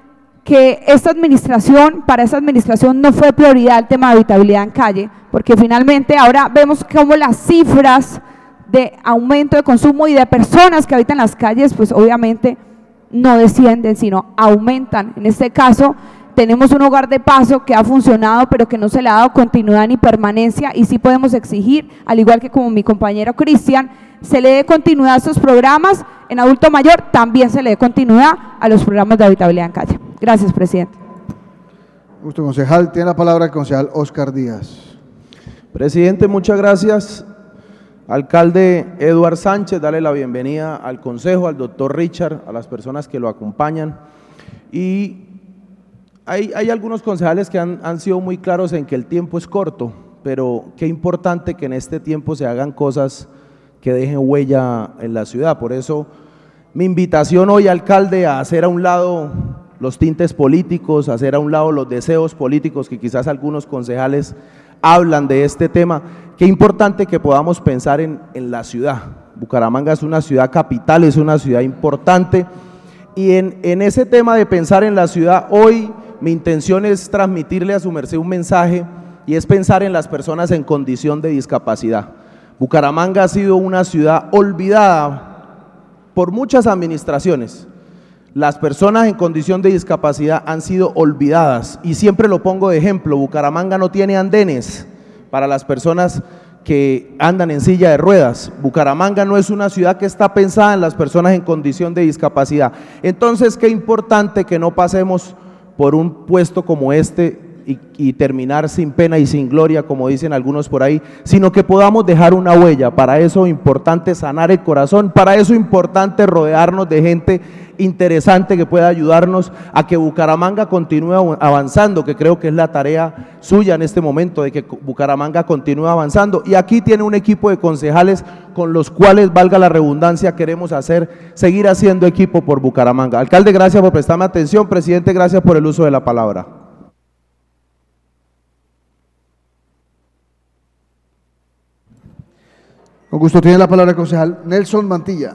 que esta administración, para esta administración no fue prioridad el tema de habitabilidad en calle, porque finalmente ahora vemos cómo las cifras de aumento de consumo y de personas que habitan las calles, pues obviamente no descienden, sino aumentan. En este caso tenemos un hogar de paso que ha funcionado, pero que no se le ha dado continuidad ni permanencia, y sí podemos exigir, al igual que como mi compañero Cristian, se le dé continuidad a estos programas. En adulto mayor también se le dé continuidad a los programas de habitabilidad en calle. Gracias, presidente. Gusto, concejal. Tiene la palabra el concejal Oscar Díaz. Presidente, muchas gracias. Alcalde Eduard Sánchez, dale la bienvenida al consejo, al doctor Richard, a las personas que lo acompañan. Y hay, hay algunos concejales que han, han sido muy claros en que el tiempo es corto, pero qué importante que en este tiempo se hagan cosas que dejen huella en la ciudad. Por eso mi invitación hoy, alcalde, a hacer a un lado los tintes políticos, a hacer a un lado los deseos políticos que quizás algunos concejales hablan de este tema. Qué importante que podamos pensar en, en la ciudad. Bucaramanga es una ciudad capital, es una ciudad importante, y en, en ese tema de pensar en la ciudad, hoy mi intención es transmitirle a su merced un mensaje, y es pensar en las personas en condición de discapacidad. Bucaramanga ha sido una ciudad olvidada por muchas administraciones. Las personas en condición de discapacidad han sido olvidadas, y siempre lo pongo de ejemplo. Bucaramanga no tiene andenes para las personas que andan en silla de ruedas. Bucaramanga no es una ciudad que está pensada en las personas en condición de discapacidad. Entonces, qué importante que no pasemos por un puesto como este y, y terminar sin pena y sin gloria, como dicen algunos por ahí, sino que podamos dejar una huella. Para eso es importante sanar el corazón, para eso es importante rodearnos de gente interesante que pueda ayudarnos a que Bucaramanga continúe avanzando, que creo que es la tarea suya en este momento, de que Bucaramanga continúe avanzando. Y aquí tiene un equipo de concejales con los cuales, valga la redundancia, queremos hacer, seguir haciendo equipo por Bucaramanga. Alcalde, gracias por prestarme atención. Presidente, gracias por el uso de la palabra. Con gusto tiene la palabra el concejal Nelson Mantilla.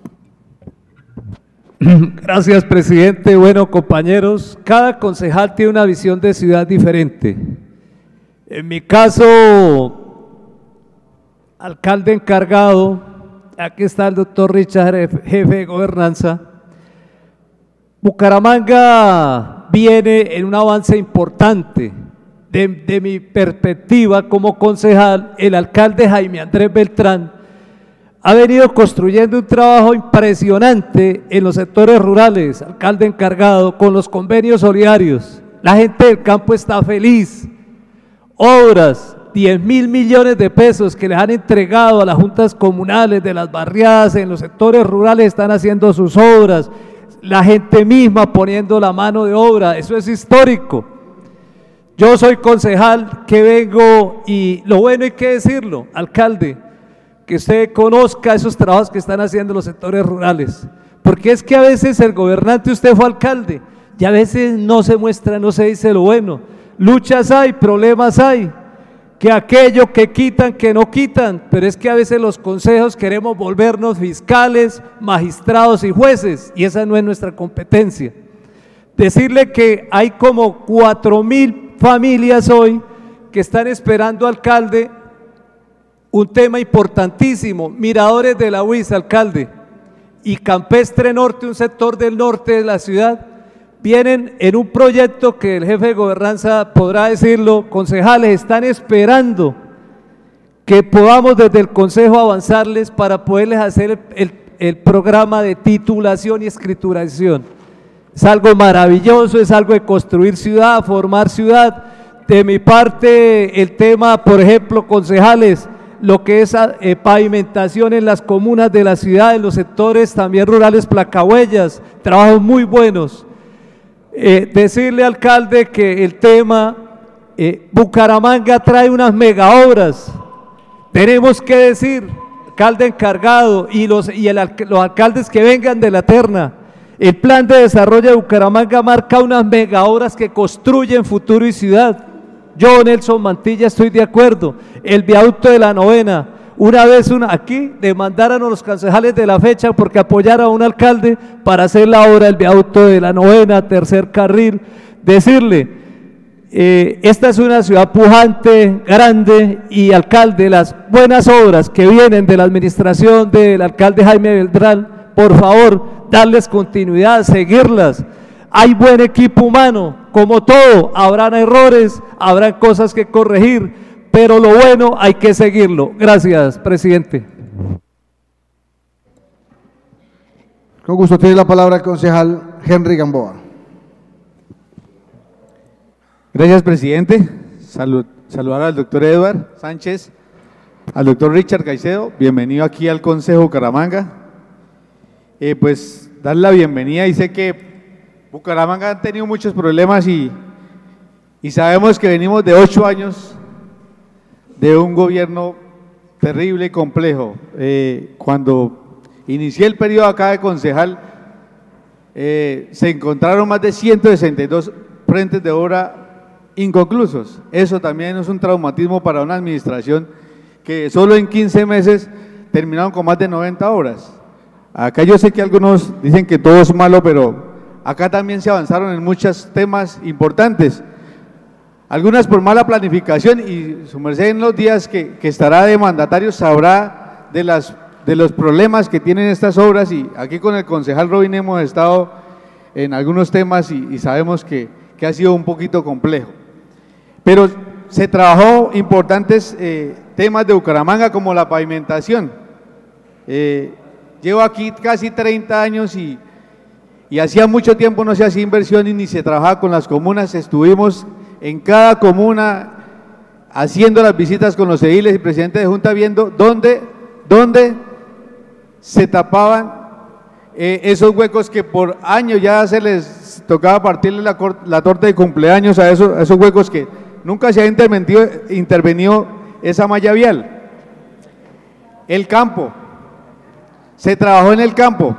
Gracias, presidente. Bueno, compañeros, cada concejal tiene una visión de ciudad diferente. En mi caso, alcalde encargado, aquí está el doctor Richard, jefe de gobernanza. Bucaramanga viene en un avance importante. De, de mi perspectiva como concejal, el alcalde Jaime Andrés Beltrán ha venido construyendo un trabajo impresionante en los sectores rurales, alcalde encargado, con los convenios solidarios. La gente del campo está feliz. Obras, diez mil millones de pesos que les han entregado a las juntas comunales de las barriadas en los sectores rurales, están haciendo sus obras. La gente misma poniendo la mano de obra, eso es histórico. Yo soy concejal que vengo y lo bueno hay que decirlo, alcalde, que usted conozca esos trabajos que están haciendo los sectores rurales, porque es que a veces el gobernante, usted fue alcalde, y a veces no se muestra, no se dice lo bueno, luchas hay, problemas hay, que aquello que quitan, que no quitan, pero es que a veces los consejos queremos volvernos fiscales, magistrados y jueces, y esa no es nuestra competencia. Decirle que hay como cuatro mil familias hoy que están esperando, alcalde, un tema importantísimo, Miradores de la U I S, alcalde, y Campestre Norte, un sector del norte de la ciudad, vienen en un proyecto que el jefe de gobernanza podrá decirlo, concejales, están esperando que podamos desde el consejo avanzarles para poderles hacer el, el, el programa de titulación y escrituración. Es algo maravilloso, es algo de construir ciudad, formar ciudad. De mi parte, el tema, por ejemplo, concejales, lo que es eh, pavimentación en las comunas de la ciudad, en los sectores también rurales, placahuellas, trabajos muy buenos. Eh, decirle, alcalde, que el tema, eh, Bucaramanga trae unas mega obras. Tenemos que decir, alcalde encargado y, los, y el, los alcaldes que vengan de la terna, el plan de desarrollo de Bucaramanga marca unas mega obras que construyen futuro y ciudad. Yo, Nelson Mantilla, estoy de acuerdo. El viaducto de la novena, una vez una, aquí demandaron a los concejales de la fecha porque apoyaron a un alcalde para hacer la obra del viaducto de la novena, tercer carril. Decirle, eh, esta es una ciudad pujante, grande, y alcalde, las buenas obras que vienen de la administración del alcalde Jaime Beltrán, por favor, darles continuidad, seguirlas. Hay buen equipo humano, como todo, habrán errores, habrán cosas que corregir, pero lo bueno hay que seguirlo. Gracias, presidente. Con gusto tiene la palabra el concejal Henry Gamboa. Gracias, presidente. Salud, saludar al doctor Eduard Sánchez, al doctor Richard Caicedo, bienvenido aquí al Consejo Bucaramanga. Eh, pues darle la bienvenida, y sé que Bucaramanga ha tenido muchos problemas y, y sabemos que venimos de ocho años de un gobierno terrible y complejo. Eh, cuando inicié el periodo acá de concejal, eh, se encontraron más de ciento sesenta y dos frentes de obra inconclusos. Eso también es un traumatismo para una administración que solo en quince meses terminaron con más de noventa obras. Acá yo sé que algunos dicen que todo es malo, pero acá también se avanzaron en muchos temas importantes, algunas por mala planificación, y su merced en los días que, que estará de mandatario sabrá de, las, de los problemas que tienen estas obras, y aquí con el concejal Robin hemos estado en algunos temas y, y sabemos que, que ha sido un poquito complejo. Pero se trabajó importantes eh, temas de Bucaramanga como la pavimentación. Eh, llevo aquí casi treinta años y Y hacía mucho tiempo no se hacía inversión y ni se trabajaba con las comunas. Estuvimos en cada comuna haciendo las visitas con los ediles y presidentes de junta, viendo dónde, dónde se tapaban eh, esos huecos que por años ya se les tocaba partirle la, la torta de cumpleaños a esos, a esos huecos que nunca se ha intervenido, intervenido esa malla vial. El campo, se trabajó en el campo.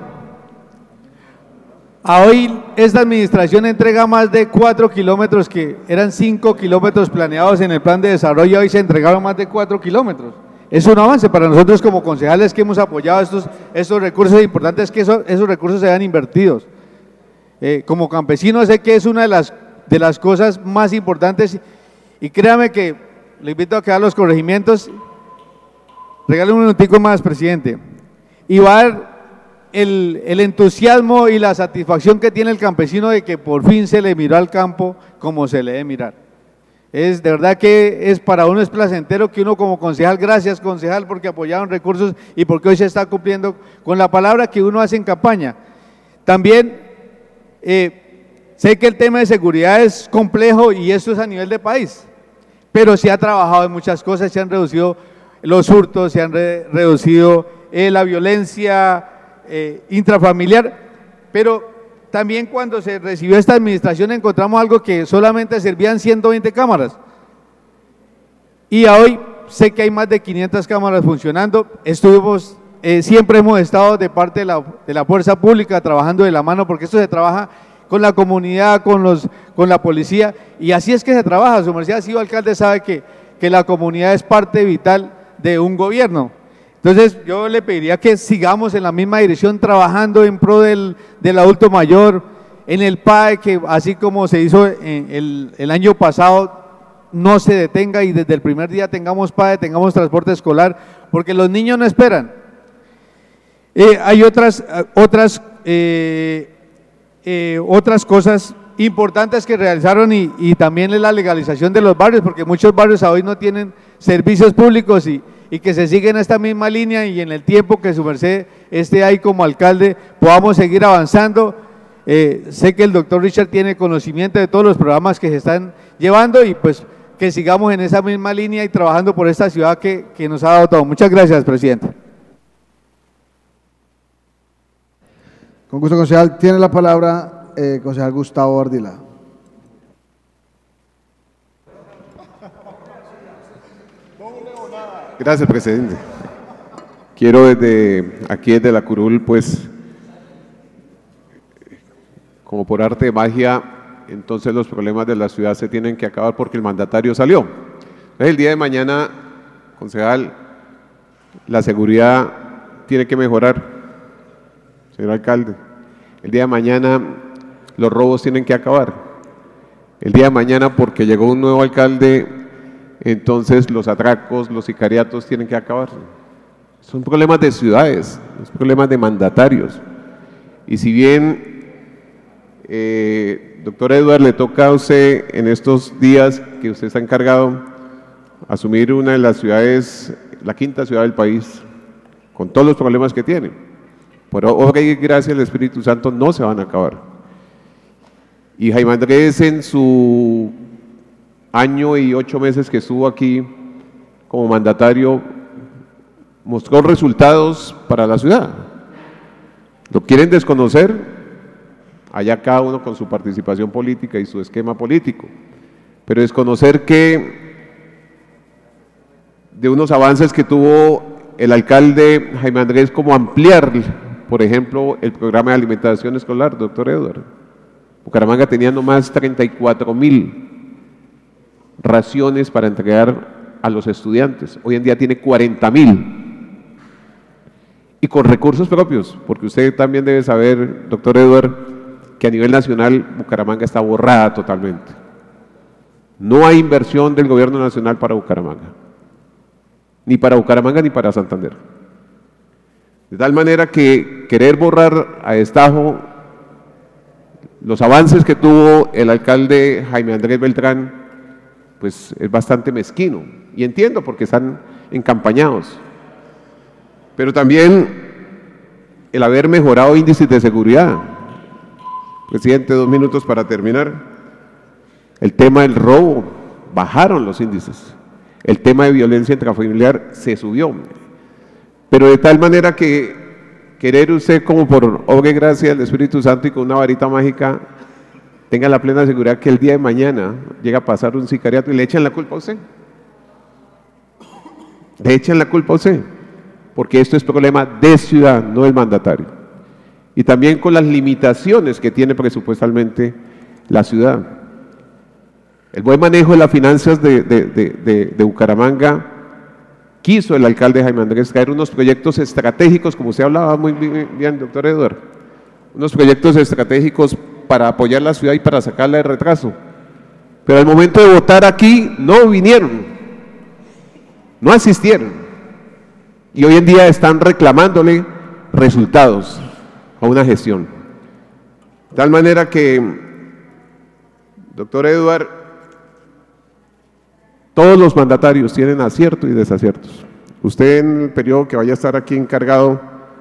A hoy esta administración entrega más de cuatro kilómetros, que eran cinco kilómetros planeados en el plan de desarrollo, hoy se entregaron más de cuatro kilómetros. Es un avance para nosotros como concejales que hemos apoyado estos, estos recursos. Importantes que eso, esos recursos sean invertidos. Eh, como campesino sé que es una de las, de las cosas más importantes, y créame que le invito a que haga los corregimientos. Regale un minutico más, presidente, y va a dar el, el entusiasmo y la satisfacción que tiene el campesino de que por fin se le miró al campo como se le debe mirar. Es de verdad que es para uno es placentero que uno como concejal, gracias concejal porque apoyaron recursos y porque hoy se está cumpliendo con la palabra que uno hace en campaña. También eh, sé que el tema de seguridad es complejo y esto es a nivel de país, pero se ha trabajado en muchas cosas, se han reducido los hurtos, se han re reducido eh, la violencia eh, intrafamiliar, pero también cuando se recibió esta administración encontramos algo que solamente servían ciento veinte cámaras, y hoy sé que hay más de quinientas cámaras funcionando. Estuvimos, eh, siempre hemos estado de parte de la, de la fuerza pública trabajando de la mano, porque esto se trabaja con la comunidad, con, los, con la policía, y así es que se trabaja. Su merced ha sido alcalde, sabe que, que la comunidad es parte vital de un gobierno. Entonces yo le pediría que sigamos en la misma dirección, trabajando en pro del, del adulto mayor, en el P A E, que así como se hizo en el, el año pasado, no se detenga y desde el primer día tengamos P A E, tengamos transporte escolar, porque los niños no esperan. Eh, hay otras, otras, eh, eh, otras cosas importantes que realizaron, y, y también es la legalización de los barrios, porque muchos barrios hoy no tienen servicios públicos, y, y que se siga en esta misma línea, y en el tiempo que su merced esté ahí como alcalde podamos seguir avanzando. Eh, sé que el doctor Richard tiene conocimiento de todos los programas que se están llevando, y pues que sigamos en esa misma línea y trabajando por esta ciudad que, que nos ha dado todo. Muchas gracias, presidente. Con gusto, concejal. Tiene la palabra eh, concejal Gustavo Ardila. Gracias, presidente. Quiero desde aquí, desde la curul, pues, como por arte de magia, entonces los problemas de la ciudad se tienen que acabar porque el mandatario salió. Entonces, el día de mañana, concejal, la seguridad tiene que mejorar, señor alcalde. El día de mañana los robos tienen que acabar. El día de mañana, porque llegó un nuevo alcalde, entonces los atracos, los sicariatos tienen que acabar. Son problemas de ciudades, son problemas de mandatarios. Y si bien, eh, doctor Edward, le toca a usted en estos días que usted está encargado asumir una de las ciudades, la quinta ciudad del país, con todos los problemas que tiene, por obra y gracia del Espíritu Santo no se van a acabar. Y Jaime Andrés, en su año y ocho meses que estuvo aquí como mandatario, mostró resultados para la ciudad. ¿Lo quieren desconocer? Allá cada uno con su participación política y su esquema político, pero desconocer que de unos avances que tuvo el alcalde Jaime Andrés, como ampliar, por ejemplo, el programa de alimentación escolar, doctor Edward. Bucaramanga tenía nomás treinta y cuatro mil raciones para entregar a los estudiantes, hoy en día tiene cuarenta mil, y con recursos propios, porque usted también debe saber, doctor Edward, que a nivel nacional Bucaramanga está borrada totalmente. No hay inversión del gobierno nacional para Bucaramanga, ni para Bucaramanga ni para Santander. De tal manera que querer borrar a destajo los avances que tuvo el alcalde Jaime Andrés Beltrán, pues es bastante mezquino, y entiendo porque están encampañados, pero también el haber mejorado índices de seguridad. Presidente, dos minutos para terminar. El tema del robo, bajaron los índices. El tema de violencia intrafamiliar se subió, pero de tal manera que, querer usted como por obra y gracia del Espíritu Santo y con una varita mágica, tenga la plena seguridad que el día de mañana llega a pasar un sicariato y le echan la culpa a usted. Le echan la culpa a usted, porque esto es problema de ciudad, no del mandatario. Y también con las limitaciones que tiene presupuestalmente la ciudad. El buen manejo de las finanzas de, de, de, de, de Bucaramanga, quiso el alcalde Jaime Andrés traer unos proyectos estratégicos, como usted hablaba muy bien, bien doctor Eduardo, unos proyectos estratégicos para apoyar la ciudad y para sacarla de retraso. Pero al momento de votar aquí, no vinieron, no asistieron. Y hoy en día están reclamándole resultados a una gestión. De tal manera que, doctor Eduardo, todos los mandatarios tienen aciertos y desaciertos. Usted en el periodo que vaya a estar aquí encargado,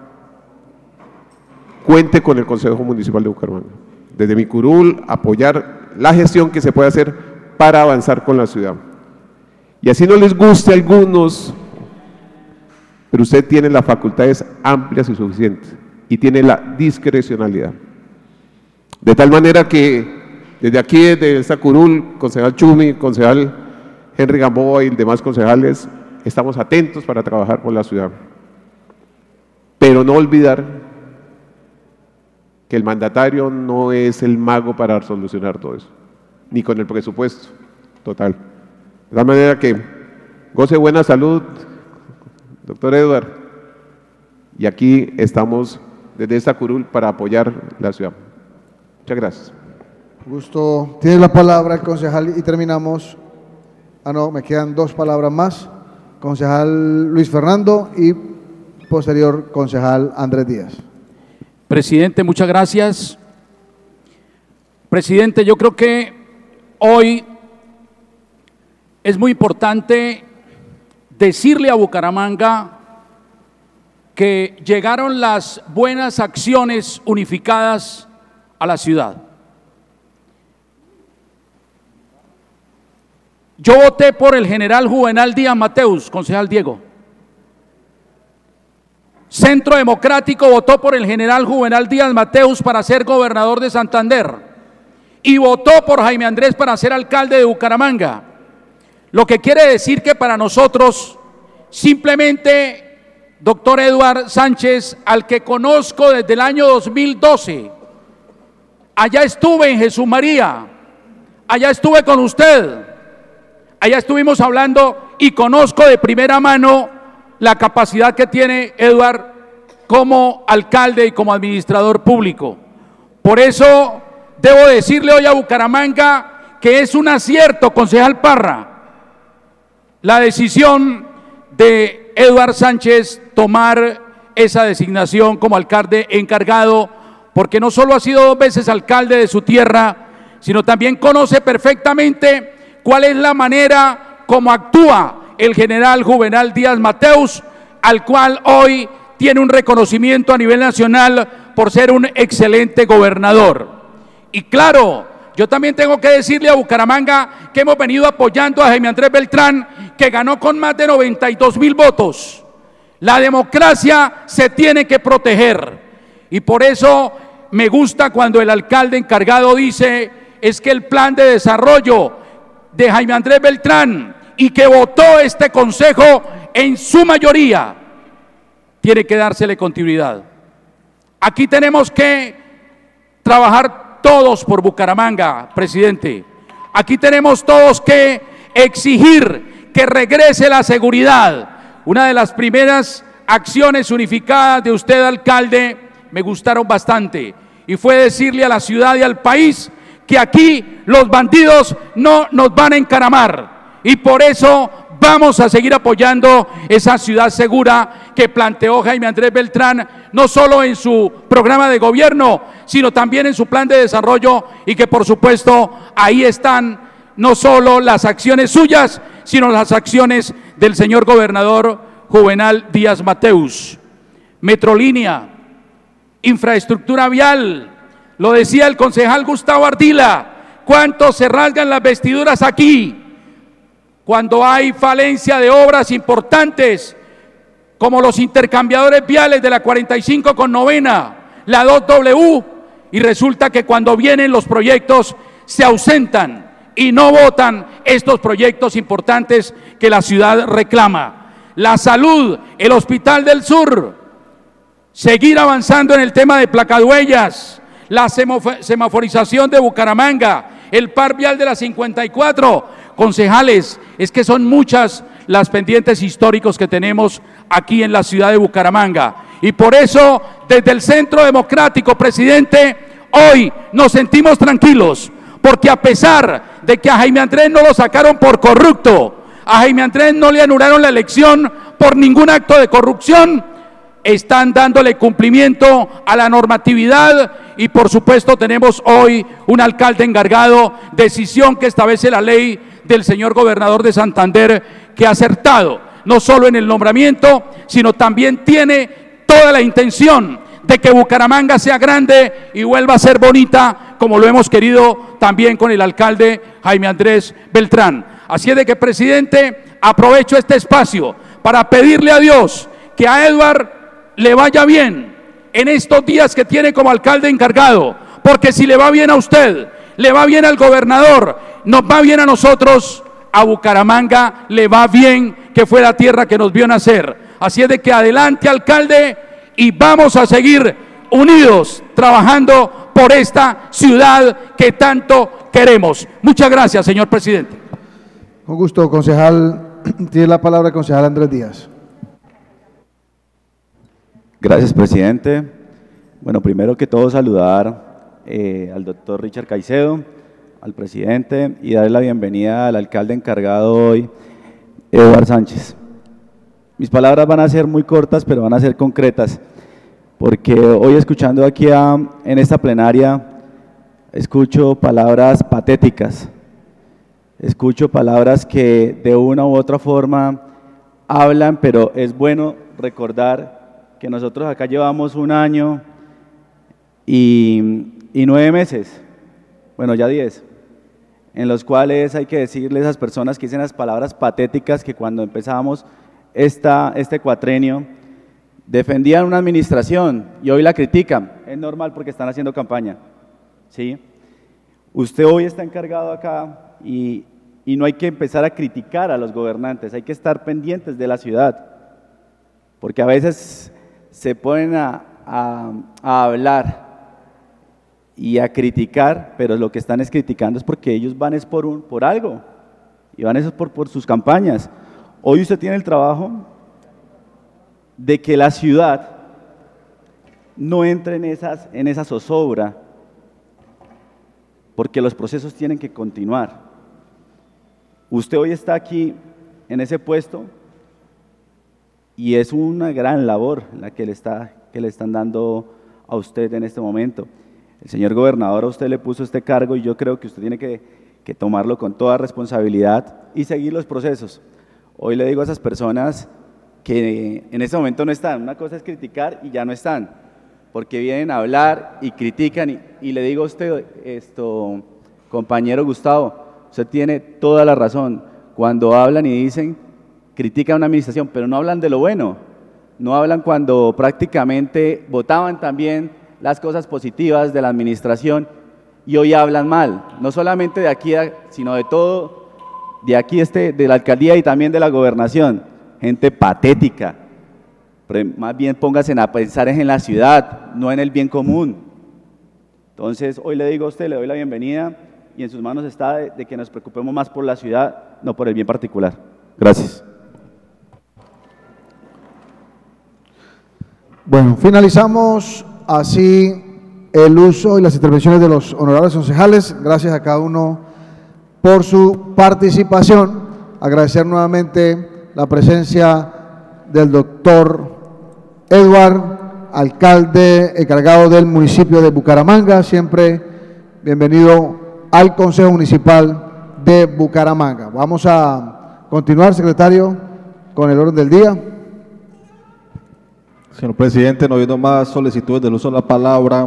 cuente con el Consejo Municipal de Bucaramanga. Desde mi curul, apoyar la gestión que se puede hacer para avanzar con la ciudad. Y así no les guste a algunos, pero usted tiene las facultades amplias y suficientes y tiene la discrecionalidad. De tal manera que desde aquí, desde esta curul, concejal Chumi, concejal Henry Gamboa y demás concejales, estamos atentos para trabajar por la ciudad. Pero no olvidar que el mandatario no es el mago para solucionar todo eso, ni con el presupuesto total. De tal manera que goce buena salud, doctor Eduardo, y aquí estamos desde esta curul para apoyar la ciudad. Muchas gracias. Gusto. Tiene la palabra el concejal y terminamos. Ah, no, me quedan dos palabras más. Concejal Luis Fernando y posterior concejal Andrés Díaz. Presidente, muchas gracias. Presidente, yo creo que hoy es muy importante decirle a Bucaramanga que llegaron las buenas acciones unificadas a la ciudad. Yo voté por el general Juvenal Díaz Mateus, concejal Diego. Centro Democrático votó por el general Juvenal Díaz Mateus para ser gobernador de Santander y votó por Jaime Andrés para ser alcalde de Bucaramanga. Lo que quiere decir que para nosotros, simplemente, doctor Eduardo Sánchez, al que conozco desde el año dos mil doce, allá estuve en Jesús María, allá estuve con usted, allá estuvimos hablando y conozco de primera mano la capacidad que tiene Eduardo como alcalde y como administrador público. Por eso debo decirle hoy a Bucaramanga que es un acierto, concejal Parra, la decisión de Eduardo Sánchez tomar esa designación como alcalde encargado, porque no solo ha sido dos veces alcalde de su tierra, sino también conoce perfectamente cuál es la manera como actúa el general Juvenal Díaz Mateus, al cual hoy tiene un reconocimiento a nivel nacional por ser un excelente gobernador. Y claro, yo también tengo que decirle a Bucaramanga que hemos venido apoyando a Jaime Andrés Beltrán, que ganó con más de noventa y dos mil votos. La democracia se tiene que proteger y por eso me gusta cuando el alcalde encargado dice es que el plan de desarrollo de Jaime Andrés Beltrán y que votó este consejo en su mayoría tiene que dársele continuidad. Aquí tenemos que trabajar todos por Bucaramanga, presidente. Aquí tenemos todos que exigir que regrese la seguridad. Una de las primeras acciones unificadas de usted, alcalde, me gustaron bastante y fue decirle a la ciudad y al país que aquí los bandidos no nos van a encaramar y por eso vamos a seguir apoyando esa ciudad segura que planteó Jaime Andrés Beltrán, no solo en su programa de gobierno, sino también en su plan de desarrollo y que por supuesto ahí están no solo las acciones suyas, sino las acciones del señor gobernador Juvenal Díaz Mateus. Metrolínea, infraestructura vial, lo decía el concejal Gustavo Ardila, ¿cuántos se rasgan las vestiduras aquí? Cuando hay falencia de obras importantes, como los intercambiadores viales de la cuarenta y cinco con novena, la dos W, y resulta que cuando vienen los proyectos se ausentan y no votan estos proyectos importantes que la ciudad reclama. La salud, el Hospital del Sur, seguir avanzando en el tema de placaduellas, la semaforización de Bucaramanga, el par vial de la cincuenta y cuatro. Concejales, es que son muchas las pendientes históricos que tenemos aquí en la ciudad de Bucaramanga. Y por eso, desde el Centro Democrático, presidente, hoy nos sentimos tranquilos, porque a pesar de que a Jaime Andrés no lo sacaron por corrupto, a Jaime Andrés no le anularon la elección por ningún acto de corrupción, están dándole cumplimiento a la normatividad y por supuesto tenemos hoy un alcalde encargado, decisión que establece la ley del señor gobernador de Santander, que ha acertado no solo en el nombramiento, sino también tiene toda la intención de que Bucaramanga sea grande y vuelva a ser bonita, como lo hemos querido también con el alcalde Jaime Andrés Beltrán. Así es de que, presidente, aprovecho este espacio para pedirle a Dios que a Edward le vaya bien en estos días que tiene como alcalde encargado, porque si le va bien a usted, le va bien al gobernador, nos va bien a nosotros, a Bucaramanga le va bien, que fue la tierra que nos vio nacer. Así es de que adelante, alcalde, y vamos a seguir unidos trabajando por esta ciudad que tanto queremos. Muchas gracias, señor presidente. Con gusto, concejal. Tiene la palabra el concejal Andrés Díaz. Gracias, presidente. Bueno, primero que todo saludar eh, al doctor Richard Caicedo, al presidente, y darle la bienvenida al alcalde encargado hoy, Eduard Sánchez. Mis palabras van a ser muy cortas, pero van a ser concretas, porque hoy escuchando aquí a, en esta plenaria, escucho palabras patéticas, escucho palabras que de una u otra forma hablan, pero es bueno recordar que nosotros acá llevamos un año y, y nueve meses, bueno ya diez, en los cuales hay que decirle a esas personas que dicen las palabras patéticas que cuando empezamos esta, este cuatrenio defendían una administración y hoy la critican. Es normal porque están haciendo campaña, ¿sí? Usted hoy está encargado acá y, y no hay que empezar a criticar a los gobernantes, hay que estar pendientes de la ciudad, porque a veces se ponen a, a, a hablar y a criticar, pero lo que están es criticando es porque ellos van es por, un, por algo, y van es por, por sus campañas. Hoy usted tiene el trabajo de que la ciudad no entre en, esas, en esa zozobra, porque los procesos tienen que continuar. Usted hoy está aquí en ese puesto y es una gran labor la que le, está, que le están dando a usted en este momento. El señor gobernador a usted le puso este cargo y yo creo que usted tiene que, que tomarlo con toda responsabilidad y seguir los procesos. Hoy le digo a esas personas que en este momento no están, una cosa es criticar y ya no están, porque vienen a hablar y critican y, y le digo a usted, esto, compañero Gustavo, usted tiene toda la razón, cuando hablan y dicen, critican una administración, pero no hablan de lo bueno, no hablan cuando prácticamente votaban también las cosas positivas de la administración y hoy hablan mal, no solamente de aquí, sino de todo, de aquí este, de la alcaldía y también de la gobernación, gente patética, pero más bien pónganse a pensar en la ciudad, no en el bien común. Entonces hoy le digo a usted, le doy la bienvenida y en sus manos está de, de que nos preocupemos más por la ciudad, no por el bien particular. Gracias. Bueno, finalizamos así el uso y las intervenciones de los honorables concejales. Gracias a cada uno por su participación. Agradecer nuevamente la presencia del doctor Edward, alcalde encargado del municipio de Bucaramanga. Siempre bienvenido al Consejo Municipal de Bucaramanga. Vamos a continuar, secretario, con el orden del día. Señor presidente, no habiendo más solicitudes del uso de la palabra,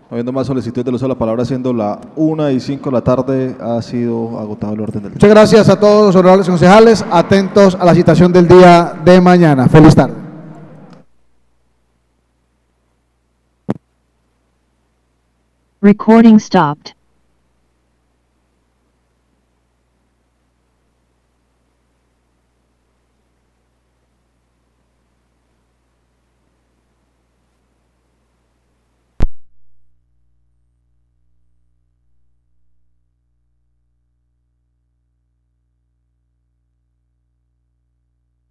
Habiendo más solicitudes del uso de la palabra, siendo la una y cinco de la tarde, ha sido agotado el orden del día. Muchas gracias a todos los honorables concejales, atentos a la citación del día de mañana. Feliz tarde. Recording stopped.